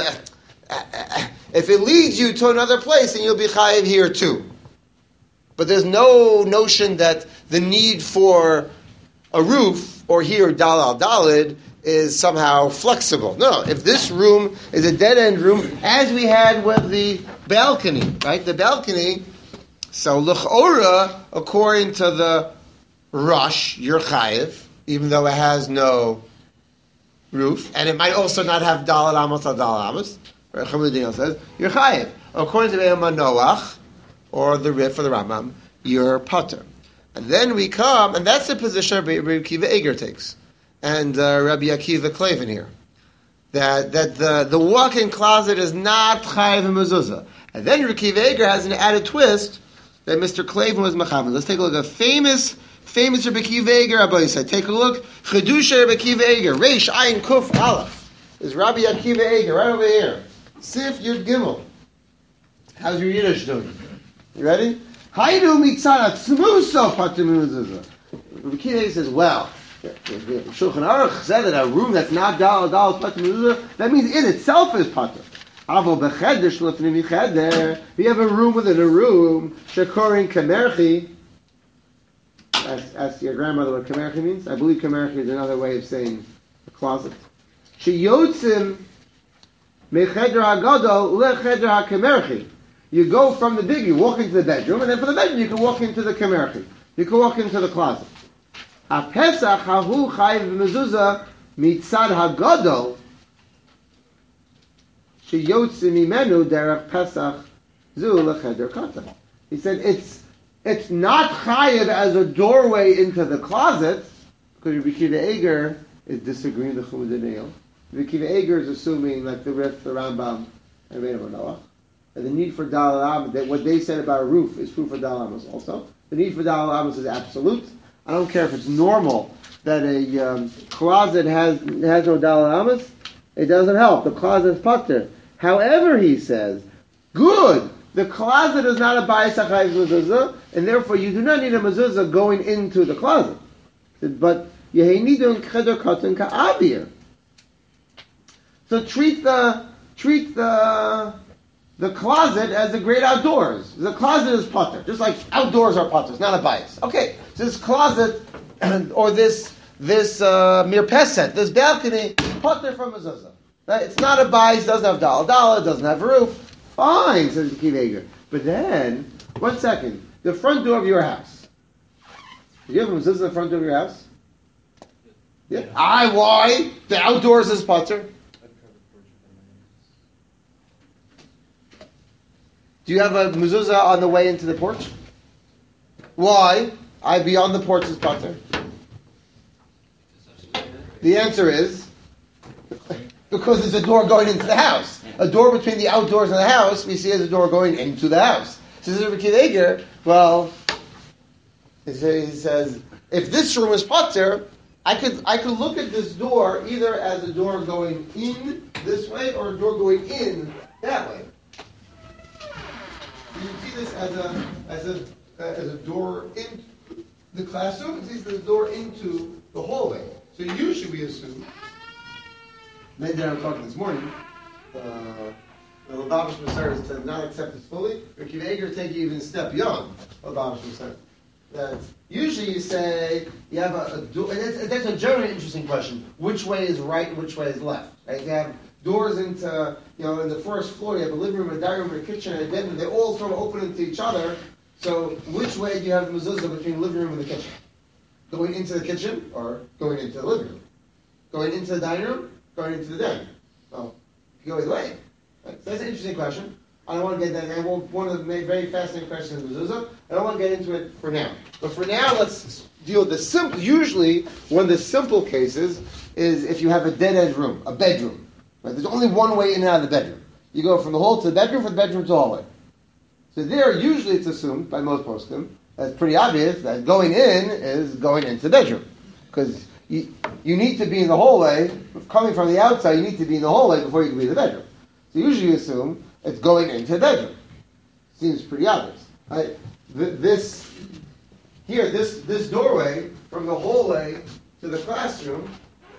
If it leads you to another place, then you'll be chayiv here too. But there's no notion that the need for a roof, or here dal al dalid, is somehow flexible. No, if this room is a dead-end room, as we had with the balcony, right? The balcony, so l'chora, according to the rush, you're chayiv, even though it has no roof, and it might also not have dalad amos al dalad amos, right? Chamud Daniel says, you're chayiv. According to the Manoach, or the Rif, or the Rambam, you're pater. And then we come, and that's the position Rabbi Akiva Eger takes. And uh, Rabbi Akiva Klavin here, that that the, the walk-in closet is not chayiv and mezuzah. And then Rabbi Akiva Eger has an added twist that Mister Klavin was mechavan. Let's take a look at a famous, famous Rabbi Akiva Eger Rabbi said. Take a look. Chedusha Rabbi Akiva Eger, Reish Ayin Kuf Aleph, is Rabbi Akiva Eger right over here. Sif Yud Gimel. How's your Yiddish doing? You ready? Haydu mitzad tzmuso pater mezuzah. Rabbi Akiva Eger says, well, Shulchan Aruch said that a room that's not dal dal is pater mezuzah, that means in itself is pater. Avo b'cheder shlofnei micheder. You have a room within a room. Shekorin kamerchi. Ask, ask your grandmother what kamerchi means. I believe kamerchi is another way of saying a closet. Sheyotzim mecheder hagadol lecheder hakamerchi. You go from the big, you walk into the bedroom, and then from the bedroom you can walk into the kamerchi. You can walk into the closet. HaPesach hahu chayiv mezuzah mitzad hagadol sheyotzim imenu derech Pesach zu lecheder katan. He said it's it's not chayiv as a doorway into the closet, because Rabbi Akiva Eger is disagreeing with the Chumud Daniel. Rabbi Akiva Eger is assuming, like the Rif, the Rambam, and Rabbeinu Manoach, and the need for Dal Amos, that what they said about a roof is true for Dal Amos also. The need for Dal Amos is absolute. I don't care if it's normal that a um, closet has has no Dal Amos. It doesn't help. The closet is pater. However, he says, good. The closet is not a bayis hachayiv mezuzah, and therefore you do not need a mezuzah going into the closet. But yehenidun cheder katan ka'avir. So treat the treat the the closet as the great outdoors. The closet is pater, just like outdoors are pater. It's not a bayis. Okay, so this closet or this this uh, mirpeset, this balcony, pater from mezuzah. Right? It's not a bayis. Doesn't have dal dal. It doesn't have a roof. Fine, says Akiva Eger. But then, one second, the front door of your house. Do you have a mezuzah in the front door of your house? Yeah. I why? The outdoors is potter. Do you have a mezuzah on the way into the porch? Why? I beyond the porch is potter. The answer is because there's a door going into the house. A door between the outdoors and the house, we see as a door going into the house. Says Rabbi Akiva Eiger, well, he says, if this room is potter, I could I could look at this door either as a door going in this way or a door going in that way. You see this as a as a uh, as a door in the classroom. It sees the door into the hallway. So usually we assume. Men that I'm talking this morning. Uh, the Lubavitch Maseres to not accept this fully. Rabbi Akiva Eiger take you even a step beyond Lubavitch Maseres. That usually you say you have a, a door, and that's, that's a generally interesting question. Which way is right and which way is left? Right? You have doors into, you know, in the first floor, you have a living room, a dining room, a kitchen, and a den, and they all sort of open into each other. So which way do you have the mezuzah between the living room and the kitchen? Going into the kitchen or going into the living room? Going into the dining room? Going into the den? Well, you go either way. Right? So that's an interesting question. I don't want to get that. And one of the very fascinating questions in mezuzah. I don't want to get into it for now. But for now, let's deal with the simple. Usually, one of the simple cases is if you have a dead-end room, a bedroom. Right? There's only one way in and out of the bedroom. You go from the hall to the bedroom, from the bedroom to the hallway. So there, usually it's assumed by most poskim, that's pretty obvious that going in is going into the bedroom, because you you need to be in the hallway. Coming from the outside, you need to be in the hallway before you can be in the bedroom. So usually you assume it's going into the bedroom. Seems pretty obvious. Right? This here, this this doorway from the hallway to the classroom.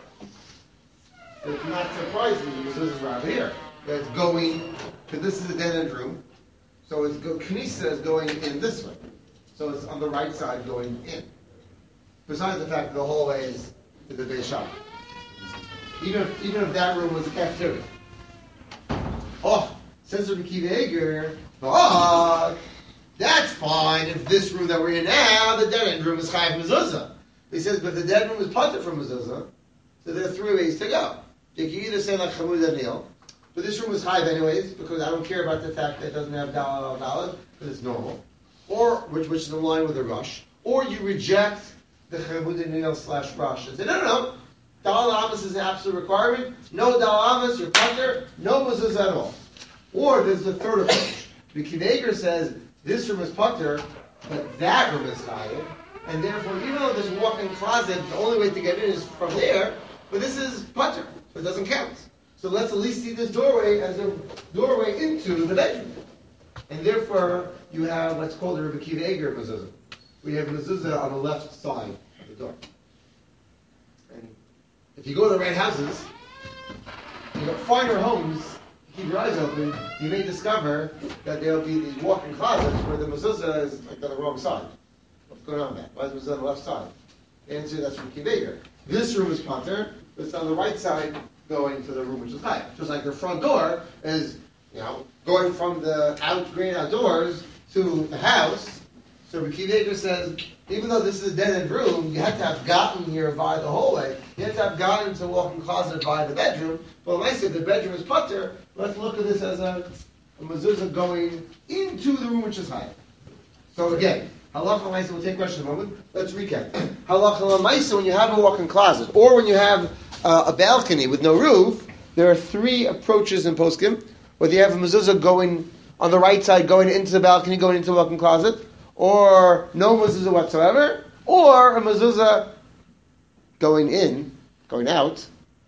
It's not surprising because this is right here. That's going, because this is a dead end room. So it's go, Knesset is going in this way. So it's on the right side going in. Besides the fact that the hallway is to the Beis Shammai. Even if, even if that room was a cafeteria. Oh, says Rabbi Akiva Eiger, oh, that's fine if this room that we're in now, the dead end room is Chayav Mezuzah. He says, but the dead room is Pater from Mezuzah, so there are three ways to go. You can either say like Chamud Daniel, but this room is Chayav anyways, because I don't care about the fact that it doesn't have Dalal Dalal, because it's normal, or which, which is in line with the Rush, or you reject the Chamud Daniel slash Rush and say, no, no, no, Dalal Amas is an absolute requirement, no Dalal Amas, you're Pater, no Mezuzah at all. Or there's the third approach. Rabbi Akiva Eiger says, this room is Pater, but that room is Chayav, and therefore, even though there's a walk-in closet, the only way to get in is from there, but this is Pater, so it doesn't count. So let's at least see this doorway as a doorway into the bedroom. And therefore, you have what's called the Rabbi Akiva Eiger mezuzah. We have mezuzah on the left side of the door. And if you go to the right houses, you got finer homes, keep your eyes open, you may discover that there will be these walk-in closets where the mezuzah is like on the wrong side. What's going on there? Why is mezuzah on the left side? The answer, that's Rabbi Akiva Eiger. This room is Pater, but it's on the right side going to the room which is high. Just like the front door is, you know, going from the out great outdoors to the house. So Rabbi Akiva Eiger says, even though this is a dead-end room, you have to have gotten here via the hallway. You have to have gotten to the walk-in closet via the bedroom. But when I say the bedroom is Pater, let's look at this as a, a mezuzah going into the room which is high. So again, Halacha L'maisa, we'll take questions in a moment. Let's recap. Halacha L'maisa, when you have a walk-in closet, or when you have uh, a balcony with no roof, there are three approaches in poskim. Whether you have a mezuzah going on the right side, going into the balcony, going into the walk-in closet, or no mezuzah whatsoever, or a mezuzah going in, going out,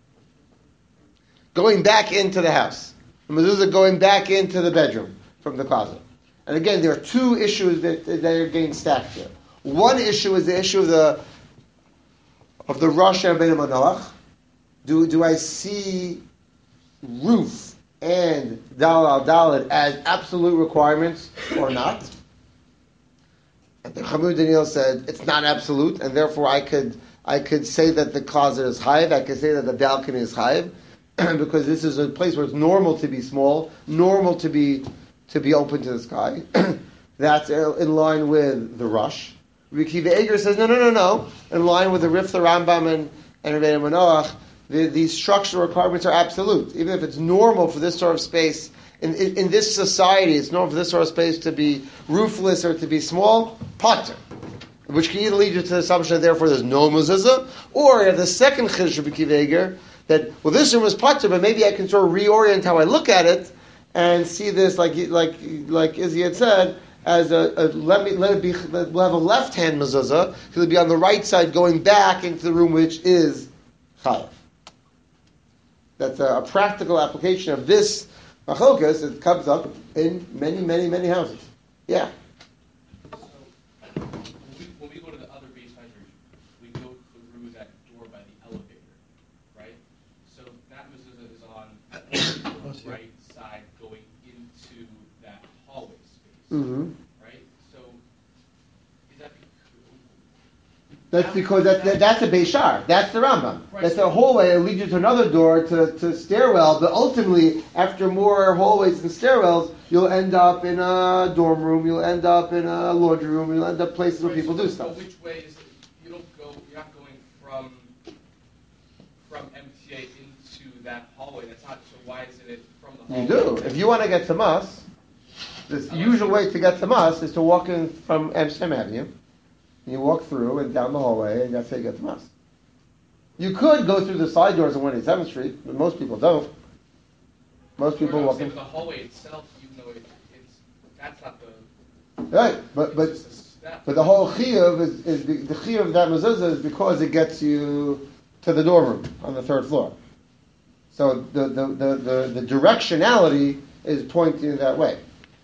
going back into the house. A mezuzah going back into the bedroom from the closet. And again, there are two issues that, that are getting stacked here. One issue is the issue of the of the Rosh and Ben Manoach. Do do I see roof and Dalal Dalet as absolute requirements or not? And the Chamud Daniel said it's not absolute, and therefore I could I could say that the closet is chayiv. I could say that the balcony is chayiv, because this is a place where it's normal to be small, normal to be to be open to the sky. That's in line with the Rush. Rabbi Akiva Eiger says, no, no, no, no. In line with the Rif, the Rambam, and, and Rabbeinu Manoach, the, these structural requirements are absolute. Even if it's normal for this sort of space, in, in, in this society, it's normal for this sort of space to be roofless or to be small, potter. Which can either lead you to the assumption that therefore there's no mezuzah, or you have the second chiddush of Rabbi Akiva Eiger, that, well, this room is potter, but maybe I can sort of reorient how I look at it, and see this, like like like Izzy had said, as a, a let me let it be. We'll have a left hand mezuzah because it'll be on the right side, going back into the room which is chayav. That's a, a practical application of this machlokas. It comes up in many, many, many houses. Yeah. So when we, when we go to the other base measures, we go through that door by the elevator, right? So that mezuzah is on the right side going into that hallway space, Mm-hmm. right? So is that That's because that, that, that's a Beishar. That's the Rambam. That's a hallway that leads you to another door, to, to stairwell, but ultimately, after more hallways and stairwells, you'll end up in a dorm room, you'll end up in a laundry room, you'll end up places where right, people so, do so stuff. which way is it? You don't go. You're not going from from M T A into that hallway. That's not. So why isn't it from the You hallway? do. If you want to get to Mas, the usual way to get to Mas is to walk in from Amsterdam Avenue. You walk through and down the hallway, and that's how you get to Mas. You could go through the side doors on one eighty-seventh Street, but most people don't. Most people Or, walk no, in. the hallway itself, even though it, it's that's not the. Right, but but It's just a step. but the whole chiyuv is, is the, the chiyuv of that mezuzah is because it gets you to the dorm room on the third floor. So the the, the, the, the directionality is pointing that way.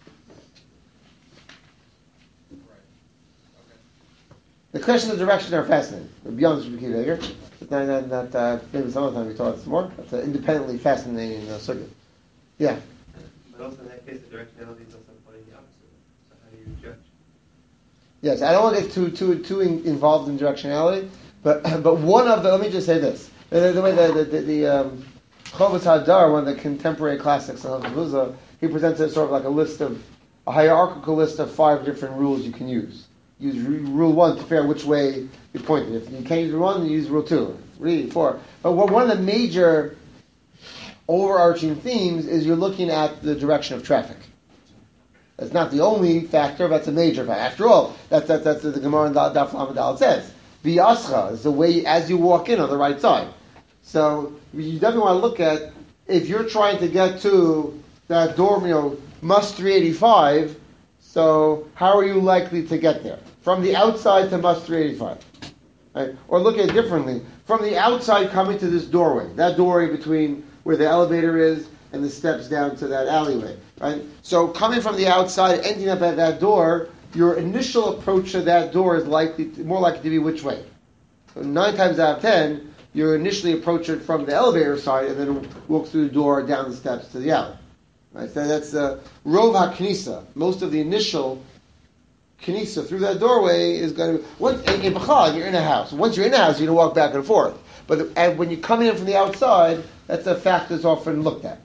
The question of direction are fascinating. Beyond the Rabbi Akiva Eiger, not, not, not uh, maybe some other time we talk about this more. That's an independently fascinating uh, subject. Yeah. But also in that case, the directionality is also pointing the opposite. So how do you judge? Yes, I don't want to get too too too in, involved in directionality, but but one of the let me just say this: the, the way the the, the, the um, Chovos Hadar, one of the contemporary classics of Mezuzah, he presents it sort of like a list of a hierarchical list of five different rules you can use. Use rule one to figure out which way you're pointing. If you can't use rule one, you use rule two, three, four. But one of the major overarching themes is you're looking at the direction of traffic. That's not the only factor, but it's a major factor. After all, that's that's, that's what the Gemara in Daf Lamed Daled says. V'yascha is the way as you walk in on the right side. So you definitely want to look at if you're trying to get to that dorm, you know, Mus three eighty-five. So how are you likely to get there? From the outside to Mus three eighty-five. Right? Or look at it differently. From the outside coming to this doorway, that doorway between where the elevator is and the steps down to that alleyway. Right? So coming from the outside, ending up at that door, your initial approach to that door is likely to, more likely to be which way? So nine times out of ten, you initially approach it from the elevator side and then walk through the door down the steps to the alley. Right? So that's uh, Rov HaKnisa. Most of the initial Knisa through that doorway is going to be, once, in, in Bechal, you're in a house. Once you're in a house, you don't walk back and forth. But the, and when you come in from the outside, that's a fact that's often looked at.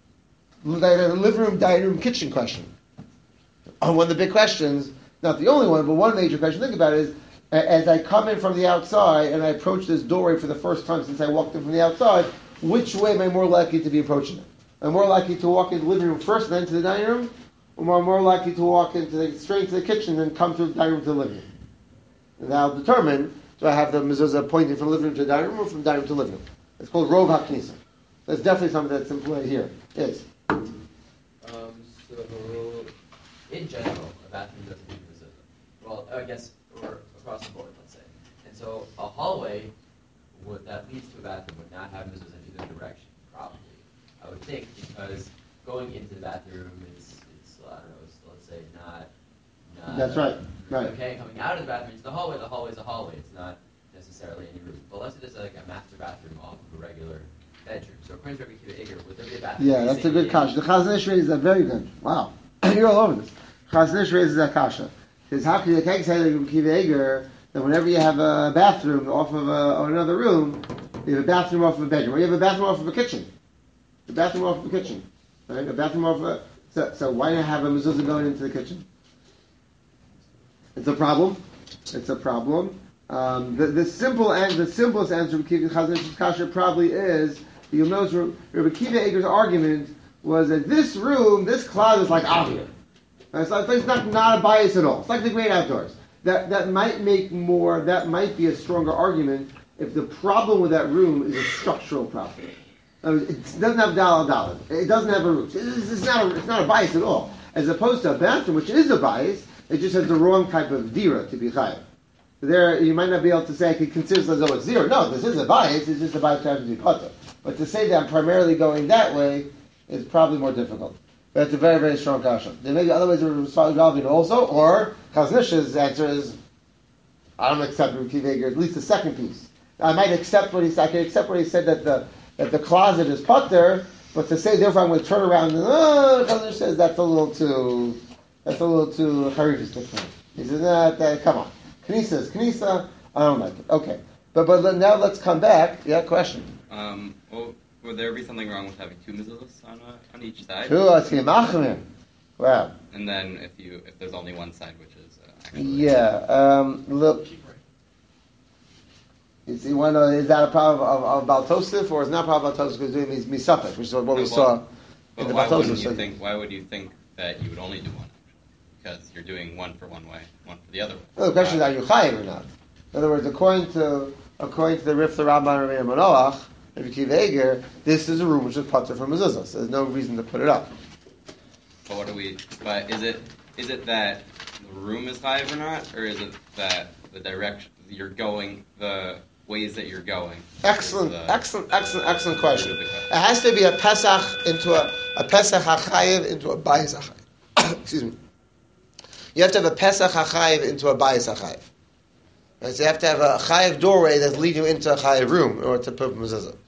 The living room, dining room, kitchen question. One of the big questions, not the only one, but one major question to think about is, as I come in from the outside and I approach this doorway for the first time since I walked in from the outside, which way am I more likely to be approaching it? Am I more likely to walk into the living room first and then to the dining room? Or am I more likely to walk into the, straight into the kitchen and then come through the dining room to the living room? And that'll determine, do I have the mezuzah pointing from the living room to the dining room or from the dining room to the living room? It's called Rov HaKnisa. That's definitely something that's in play here. Yes? Um, so, in general, a bathroom doesn't need mezuzah. Well, I guess, or across the board, let's say. And so, a hallway would, that leads to a bathroom would not have mezuzah in either direction, probably. I would think, because going into the bathroom is, it's, I don't know, it's, let's say, not, not... That's right, right. Okay, coming out of the bathroom into the hallway, the hallway's a hallway. It's not necessarily any room. But let's say there's like a master bathroom off of a regular bedroom. So according to Rabbi Akiva Eiger, would there be a bathroom? Yeah, that's a good kasha. The Chazon Ish raises that very good. Wow. You're all over this. Chazon Ish raises that kasha. Because how can you take say to Rabbi Akiva Eiger that whenever you have a bathroom off of a, or another room, you have a bathroom off of a bedroom, or you have a bathroom off of a kitchen. The bathroom off of a kitchen. Right? A bathroom off of a... So, so why not have a mezuzah going into the kitchen? It's a problem. it's a problem. Um, the, the simple and the simplest answer to Chazon Ish's kasha probably is, you'll notice Rabbi Akiva Eger's argument was that this room, this closet is like out here. It's, like, it's not, not a bias at all. It's like the great outdoors. That that might make more, that might be a stronger argument if the problem with that room is a structural problem. It doesn't have dalal dalal. It doesn't have a roof. It's, it's, not a, it's not a bias at all. As opposed to a bathroom, which is a bias, it just has the wrong type of dira to be chayav. There, you might not be able to say I could consider this as though it's zero. No, this is a bias. It's just a bias to have to be potter. But to say that I'm primarily going that way is probably more difficult. But it's a very, very strong kasha. There may be other ways of resolving it also, or Chazon Ish's answer is, I don't accept Rabbi Akiva Eger, at least the second piece. I might accept what he said. I can accept what he said that the that the closet is potter, but to say therefore I'm going to turn around and oh, Chazon Ish says that's a little too that's a little too harifistic. He says, nah, that, come on. Knisa is Knisa, I don't like it. Okay. But but now let's come back. Yeah, question. Um, well, would there be something wrong with having two mezuzahs on a, on each side? Two, I see machmir. Wow. And then if you if there's only one side, which is uh, actually yeah. Um, look. Is, you want to know, is that a problem of, of, of Baltosif, or is not a problem of Baltosif because doing misafek, which is what no, we well, saw but in the why Baltosif? wouldn't you so think? Why would you think that you would only do one? Because you're doing one for one way, one for the other way. Well, the question uh, is, are you chayiv or not? In other words, according to according to the Rif, the Ramban, Rabbeinu Manoach, Rabbi Akiva Eger, this is a room which is patur from mezuzah, so there's no reason to put it up. But what do we? But is it is it that the room is chayiv or not, or is it that the direction you're going, the ways that you're going? Excellent, the, excellent, excellent, excellent question. the question. It has to be a pesach into a a pesach hachayiv into a bayis hachayiv. Excuse me. You have to have a pesach hachayiv into a bayis hachayiv. Right, so you have to have a chayiv doorway that leads you into a chayiv room in order to put mezuzah.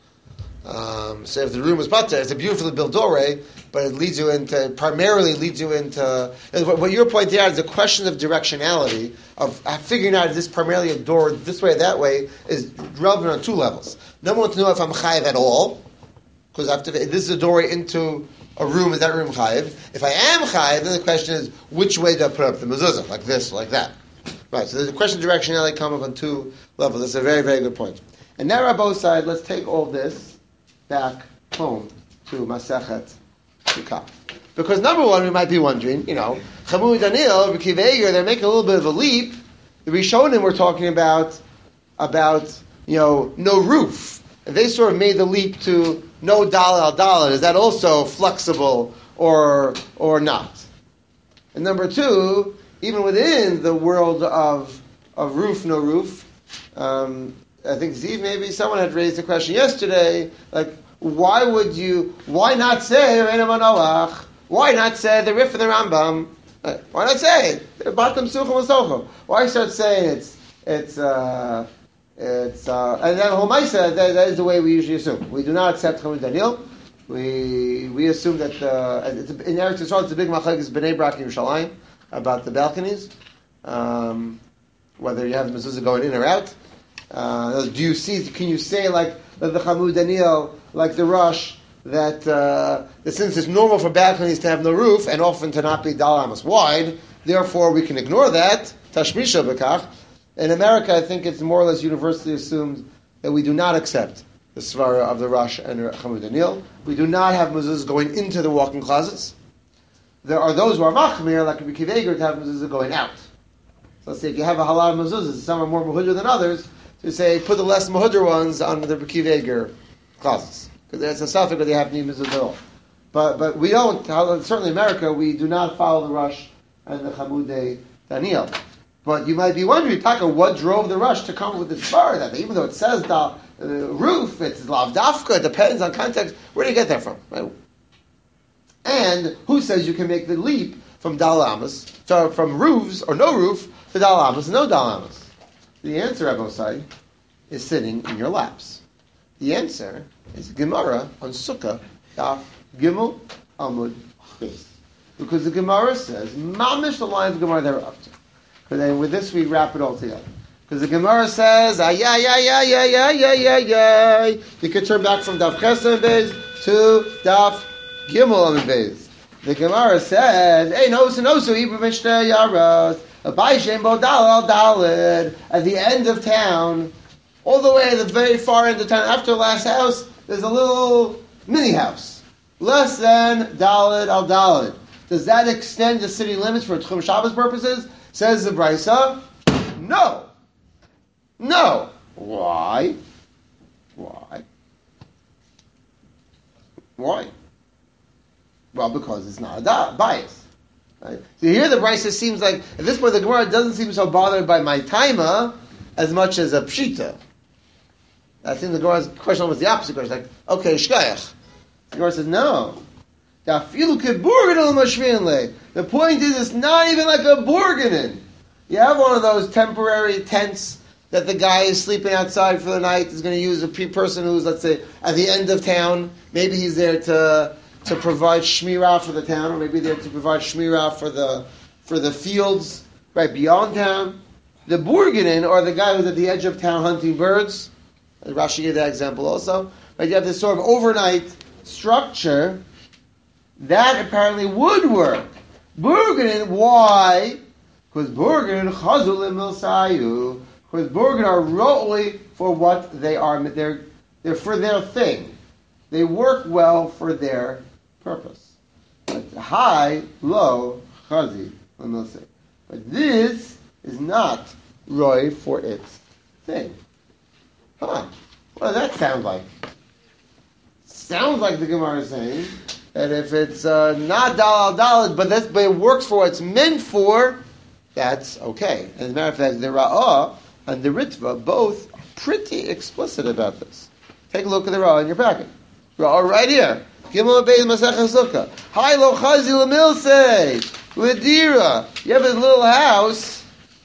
Um, so if the room is pater, it's a beautifully built doorway, but it leads you into, primarily leads you into, what you're pointing out is a question of directionality, of figuring out is this primarily a door this way or that way, is relevant on two levels. Number one, to know if I'm chayiv at all, because after this is a doorway into a room, is that room chayiv? If I am chayiv, then the question is, which way do I put up the mezuzah? Like this, or like that? Right, so there's a question of directionality come up on two levels. That's a very, very good point. And now on both sides, let's take all this back home to Masechet Sukkah. Because number one, we might be wondering, you know, Chamud Daniel, Rabbi Akiva Eger, they're making a little bit of a leap. The Rishonim were talking about, about, you know, no roof. And they sort of made the leap to no dalal al dalal. Is that also flexible or or not? And number two, even within the world of of roof, no roof, um, I think Ziv, maybe someone had raised the question yesterday, like, why would you, why not say Reina Manoach? Why not say the Rif and the Rambam? Uh, why not say it? Batam Suchim Masochim. Why start saying it's, it's, uh, it's, uh, and then Homaisa, that, that is the way we usually assume. We do not accept Chamud Daniel. We, we assume that, uh, it's, in Eretz Yisrael, it's a big machlekes Bnei Brak and Yerushalayim about the balconies, um, whether you have the mezuzah going in or out. Uh, do you see? Can you say like the Chamud Daniel, like the Rush, that, uh, that since it's normal for balconies to have no roof and often to not be dal amos wide, therefore we can ignore that. Tashmisha b'kach. In America, I think it's more or less universally assumed that we do not accept the svara of the Rush and Chamud Daniel. We do not have mezuzahs going into the walk-in closets. There are those who are machmir, like Rabbi Akiva Eger, to have mezuzah going out. So let's say if you have a halal mezuzahs, some are more muhudr than others, to say put the less muhudr ones on the Rabbi Akiva Eger closets. Because there's a suffix that they have need mezuzah at all. But but we don't, certainly in America, we do not follow the Rush and the Chamud Daniel. But you might be wondering, Taka, what drove the Rush to come with this svara that even though it says the uh, roof, it's lav dafka, it depends on context. Where do you get that from? Right? And who says you can make the leap from dal amos, so from roofs or no roof to dal amos and no dal amos? The answer, Abosai, is sitting in your laps. The answer is Gemara on Sukkah, Daf Gimel Amud Beis. Because the Gemara says, Mamish the line of the Gemara they're up to. Because with this we wrap it all together. Because the Gemara says, ay, ay, ay, ay, ay, ay, ay, ay, ay. You could turn back from Daf Chesed Amud Beis to Daf Gimel Amud Beis. The Gemara says, hey, no, so no, so Ibra Mishnah Yaras. Abai Shem Bo Dalal Dalid, at the end of town, all the way at the very far end of town, after the last house, there's a little mini house. Less than Dalid al Dalid. Does that extend the city limits for Tchum Shabbos purposes? Says the Brisa. No. No. Why? Why? Why? Well, because it's not a da- bias. Right? So here the Brisa seems like, at this point the Gemara doesn't seem so bothered by my taima as much as a pshita. I think the Gemara's question was the opposite question, like, okay, shkayach. The Gemara says, no. The point is, it's not even like a burgenin. You have one of those temporary tents that the guy is sleeping outside for the night, is going to use a person who's, let's say, at the end of town. Maybe he's there to to provide shmirah for the town, or maybe there to provide shmirah for the for the fields right beyond town. The burgenin, or the guy who's at the edge of town hunting birds. Rashi gave that example also. Right, you have this sort of overnight structure that apparently would work. Burgenin, why? Because burgenin chazul milsayu. Because burgenin are ro'li for what they are. They're they're for their thing. They work well for their purpose. But high, low, chazi milsay. But this is not roy for its thing. Huh. What does that sound like? Sounds like the Gemara is saying that if it's uh, not dalal dalad, but that's but it works for what it's meant for, that's okay. As a matter of fact, the Ra'ah and the Ritva both are pretty explicit about this. Take a look at the Ra'ah in your packet. Ra'ah right here. Gimel Beis Masech Sukkah. Hi lo chazi l'milsei l'dira. You have this little house.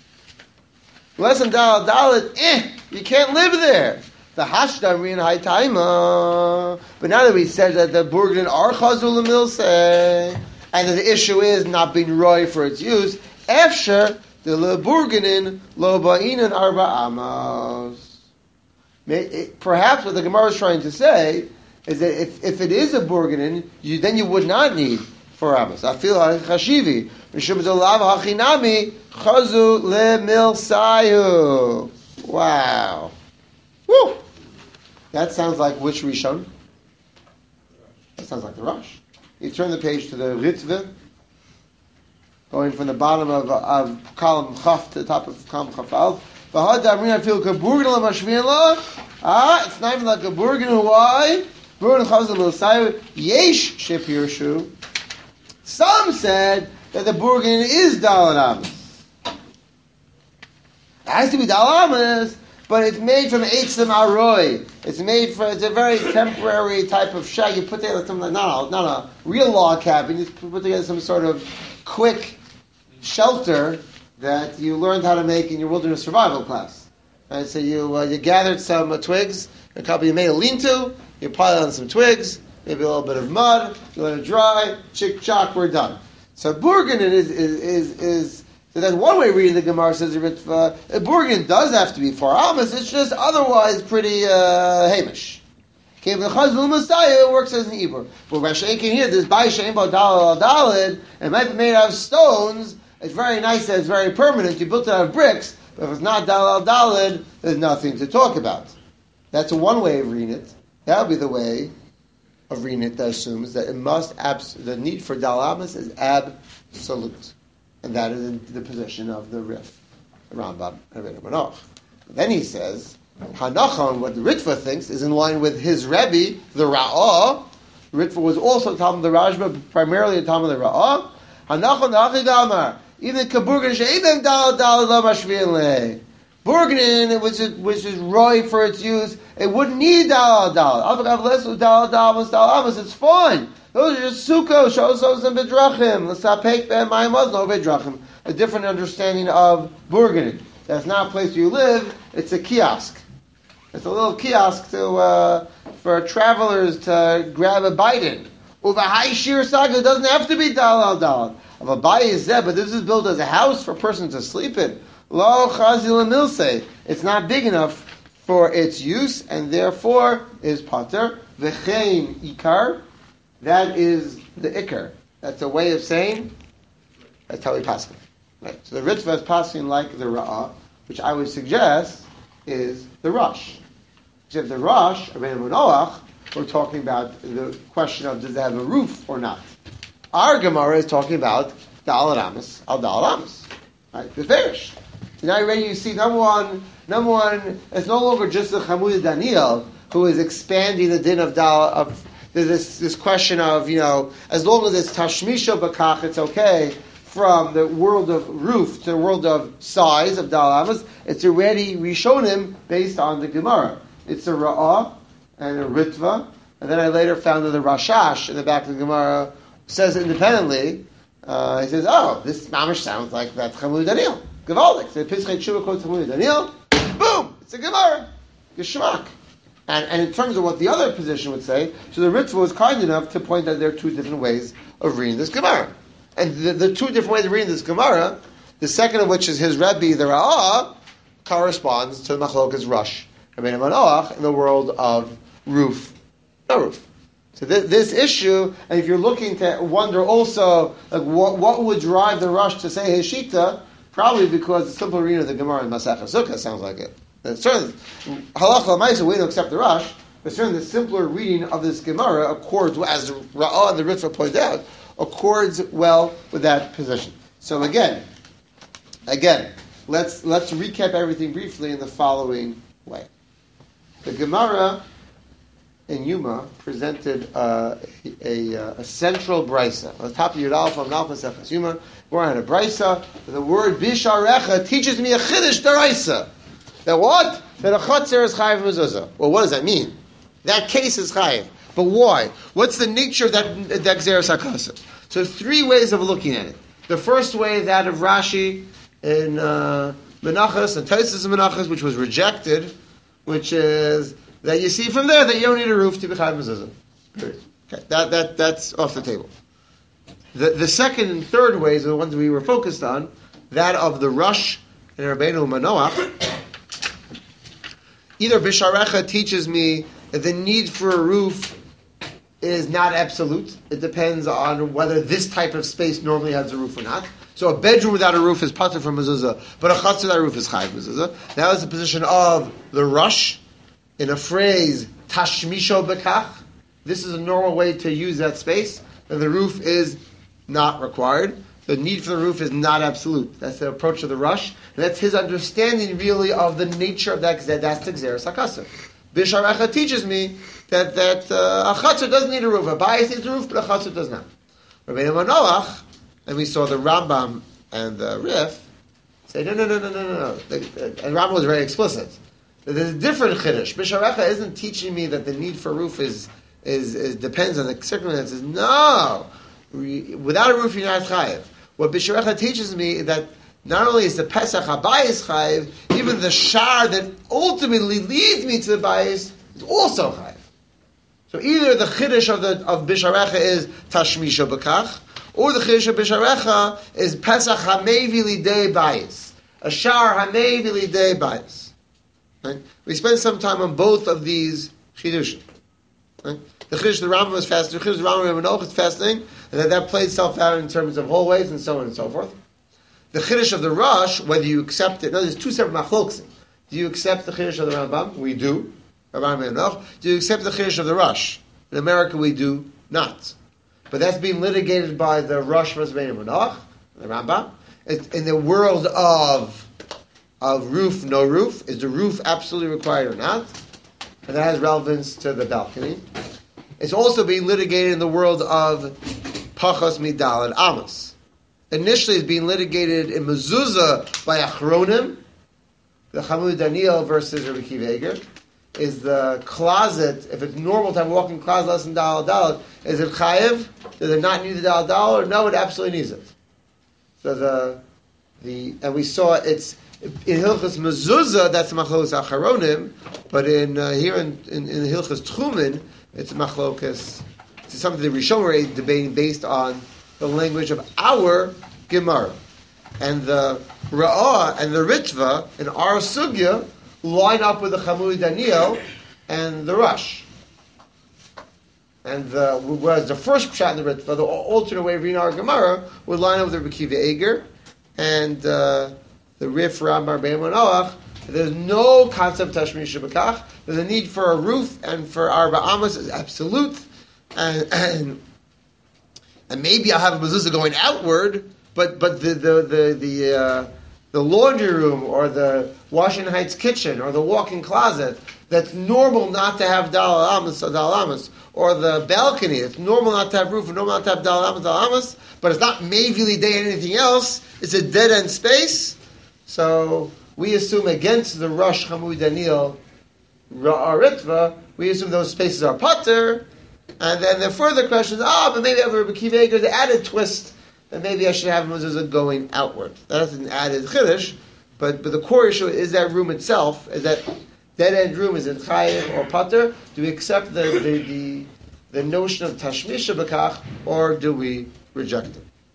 Less than dalal dalad. Eh, you can't live there. The hashdam rin high taima. But now that we said that the burgenin are chazul l'milsei, and that the issue is not being roy for its use, after the burgenin lo ba'inan arba amos. Perhaps what the Gemara is trying to say is that if, if it is a burgenin, you, then you would not need four amos. I feel like chashivi. Mishum zolav hachinami chazu lemilsayu. Wow. Woo! That sounds like which Rishon? That sounds like the Rosh. You turn the page to the Ritva, going from the bottom of, of column Chaf to the top of column Chaf Alf. Ah, it's not even like a burgen. Why? Yesh shepirshu. Some said that the burgen is dalad amos. It has to be dalad amos, but it's made from eitzim aroy. It's made for, it's a very temporary type of shag. You put together something, not a, not a real log cabin, you just put together some sort of quick shelter that you learned how to make in your wilderness survival class. And so you uh, you gathered some uh, twigs, a couple you made a lean-to, you pile on some twigs, maybe a little bit of mud, you let it dry, chick chock, we're done. So burgenin is is is, is so that's one way of reading the Gemara, says the Ritva. A burgenin does have to be for Amos, it's just otherwise pretty uh, hamish. Okay, but the Chazul Messiah works as an Ibur. But Rashi can hear this by Shein Bo Dalal Dalid, it might be made out of stones. It's very nice that it's very permanent. You built it out of bricks, but if it's not Dalal Dalid, there's nothing to talk about. That's one way of reading it. That would be the way of reading it that assumes that it must, abs- the need for Dalal Amos is absolute. And that is in the position of the Rif, the Rambam, and Rebbe Manoch. Then he says, Hanachon, what the Ritva thinks, is in line with his Rebbe, the Ra'ah. Ritva was also Talmud the Rajba, primarily a Talmud the Ra'ah. Hanachon the Achidamar. Even kaburgin she'edem dal dal lo mashvin le. Burgenin, which is which is roy for its use, it wouldn't need dal dal. Avagav lesu dal dal was dal amos. It's fine. Those are just sukkos, shosos and bedrachim. L'sapek ben ma'imaz no bedrachim. A different understanding of burgenin. That's not a place where you live. It's a kiosk. It's a little kiosk to uh, for travelers to grab a bite in. Uvahai shir saga doesn't have to be dal dal. Of a bay is there, but this is built as a house for a person to sleep in. Lo chazil milsei. It's not big enough for its use, and therefore is pater. V'chein ikar. That is the ikar. That's a way of saying. That's how we pass it. Right. So the Ritva is passing like the Ra'ah, which I would suggest is the Rush. If the Rush, Rabbeinu Noach, we're talking about the question of does it have a roof or not. Our Gemara is talking about Dal Ramas, Al Dal Ramas. Right? The Farish. So now already you see, number one, number one, it's no longer just the Chamud Daniel who is expanding the din of Dal, of this, this question of, you know, as long as it's Tashmisha Bakach, it's okay, from the world of roof to the world of size of Dal Ramas, it's already Rishonim based on the Gemara. It's a Ra'ah and a Ritva, and then I later found that the Rashash in the back of the Gemara says independently, uh, he says, oh, this mamish sounds like that Chamud Daniel. Gavaldik. So Pischei Tshuva quotes Chamud Daniel, boom, it's a Gemara. Geshmak. And, and in terms of what the other position would say, so the Ritva was kind enough to point that there are two different ways of reading this Gemara. And the, the two different ways of reading this Gemara, the second of which is his Rebbe, the Ra'ah, corresponds to the Machlokas Rush. Rabbeinu Noach in the world of roof, no roof. So this, this issue, and if you're looking to wonder also, like what, what would drive the Rush to say his Shita, probably because the simple reading of the Gemara in Masech HaSukkah sounds like it. And certainly, Halacha L'maisa, we don't accept the Rush, but certainly the simpler reading of this Gemara accords, as Ra'ah and the Ritva pointed out, accords well with that position. So again, again, let's let's recap everything briefly in the following way. The Gemara in Yuma presented uh, a, a, a central brisa. On the top of Yud Aleph of Nalpa Sefas Yuma, we're on a brisa. The word Bisharecha teaches me a chiddush daraisa. That what? That a chotzer is chayiv mezuzah. Well, what does that mean? That case is chayiv. But why? What's the nature of that, that Gzeres HaKasa? So three ways of looking at it. The first way is that of Rashi in uh, Menachos, and Tosfos Menachos, which was rejected, which is that you see from there that you don't need a roof to be chayav mezuzah. Period. Okay, that, that, that's off the table. The, the second and third ways are the ones we were focused on, that of the Rush and Rabbeinu Noach. Either Bisharecha teaches me that the need for a roof is not absolute. It depends on whether this type of space normally has a roof or not. So a bedroom without a roof is patur from mezuzah, but a chutz without a roof is chayiv mezuzah. That was the position of the Rush in a phrase tashmisho bekach. This is a normal way to use that space, and the roof is not required. The need for the roof is not absolute. That's the approach of the Rush. And that's his understanding, really, of the nature of that. That's the Gzeres HaKasa. Bisharecha teaches me that that uh, a chutzner doesn't need a roof. A bayis needs a roof, but a chutzner does not. Rabbeinu Noach, and we saw the Rambam and the Rif say no, no, no, no, no, no, no. The, and Rambam was very explicit. There's a different chiddush. Bisharecha isn't teaching me that the need for a roof is is, is depends on the circumstances. No, without a roof you're not chayiv. What Bisharecha teaches me is that not only is the Pesach HaBayis chayiv, even the shar that ultimately leads me to the bayis is also chayiv. So either the chiddush of the of Bisharecha is tashmisha bekach, or the chiddush of Bisharecha is Pesach hamevi lidei bayis, a shar hamevi lidei bayis. Right? We spent some time on both of these chiddushim. Right? The chiddush of the Rambam is fasting, the chiddush of the Rambam Rebbe Noach is fasting, and that, that plays itself out in terms of hallways and so on and so forth. The chiddush of the Rush, whether you accept it, no, there's two separate machloksim. Do you accept the chiddush of the Rambam? We do. Do you accept the chiddush of the Rush? In America, we do not. But that's being litigated by the Rush versus Rabbeinu Noach, the Rambam. In the world of of roof, no roof, is the roof absolutely required or not? And that has relevance to the balcony. It's also being litigated in the world of Pachas Midal and Amos. Initially, it's being litigated in Mezuzah by Achronim, the Chamud Daniel versus Rabbi Akiva Eiger. Is the closet, if it's normal to have a walk-in closet less than Dal Dal, is it chayiv? Does it not need the Dal Dal? Or no, it absolutely needs it. So the the and we saw it's in Hilchas Mezuzah, that's Machlokas Acharonim, but in uh, here in, in, in Hilchas Tchumen, it's Machlokas. It's something the Rishon were debating based on the language of our Gemara, and the Ra'ah and the Ritva in our Sugya line up with the Chamud Daniel and the Rush. And the, whereas the first pshat in the Ritva, the alternate way of reading our Gemara, would line up with the Rabbi Akiva Eiger and uh, the Rif Ramar Be'em Noach, there's no concept of Tashmish B'kach. There's a need for a roof and for Arba Amos is absolute, and, and and maybe I'll have a mezuzah going outward, but but the the the the, uh, the laundry room or the Washington Heights kitchen or the walk-in closet, that's normal not to have Dal Amos or Dal Amos, or the balcony, it's normal not to have roof and normal not to have Dal Amos, Dal Amos, but it's not Mevili Day and anything else. It's a dead end space. So we assume against the Rosh Chamui Daniel Ra'aritva, we assume those spaces are pater. And then the further question is, ah, oh, but maybe I have a Rebbe Kiva Eger's added twist, and maybe I should have mezuzah going outward. That's an added chiddush, but but the core issue is that room itself, is that dead end room is in chayiv or pater. Do we accept the the, the, the notion of tashmisha b'kach, or do we reject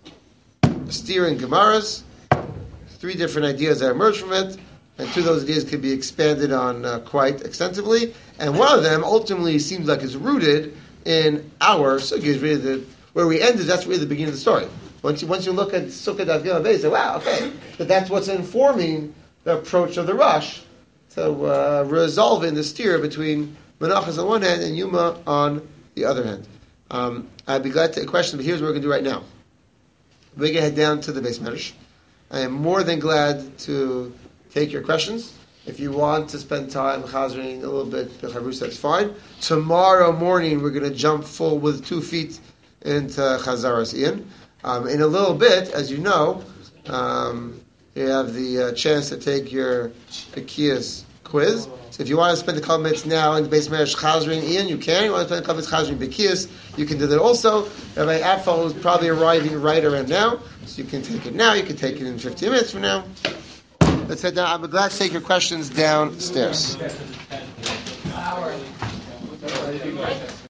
it? Steering Gemaras, three different ideas that emerge from it, and two of those ideas could be expanded on uh, quite extensively. And one of them ultimately seems like it's rooted in our sukkah, really the, where we ended. That's really the beginning of the story. Once you once you look at Sukkah Daf Gimel Beis, say, wow, okay, but that's what's informing the approach of the Rush to uh, resolving the steer between Menachos on one hand and Yuma on the other hand. Um, I'd be glad to take a question, but here's what we're going to do right now. We're going to head down to the Beis Medrash. I am more than glad to take your questions. If you want to spend time chazering a little bit, that's fine. Tomorrow morning, we're going to jump full with two feet into Chazaras Ian. Um, in a little bit, as you know, um, you have the uh, chance to take your Bekias quiz. So if you want to spend a couple minutes now in the Beis Medrash chazering Ian, you can. You want to spend a couple minutes chazering Bekias, you can do that also. Rabbi Afal is probably arriving right around now, so you can take it now. You can take it in fifteen minutes from now. Let's head down. I'm glad to take your questions downstairs.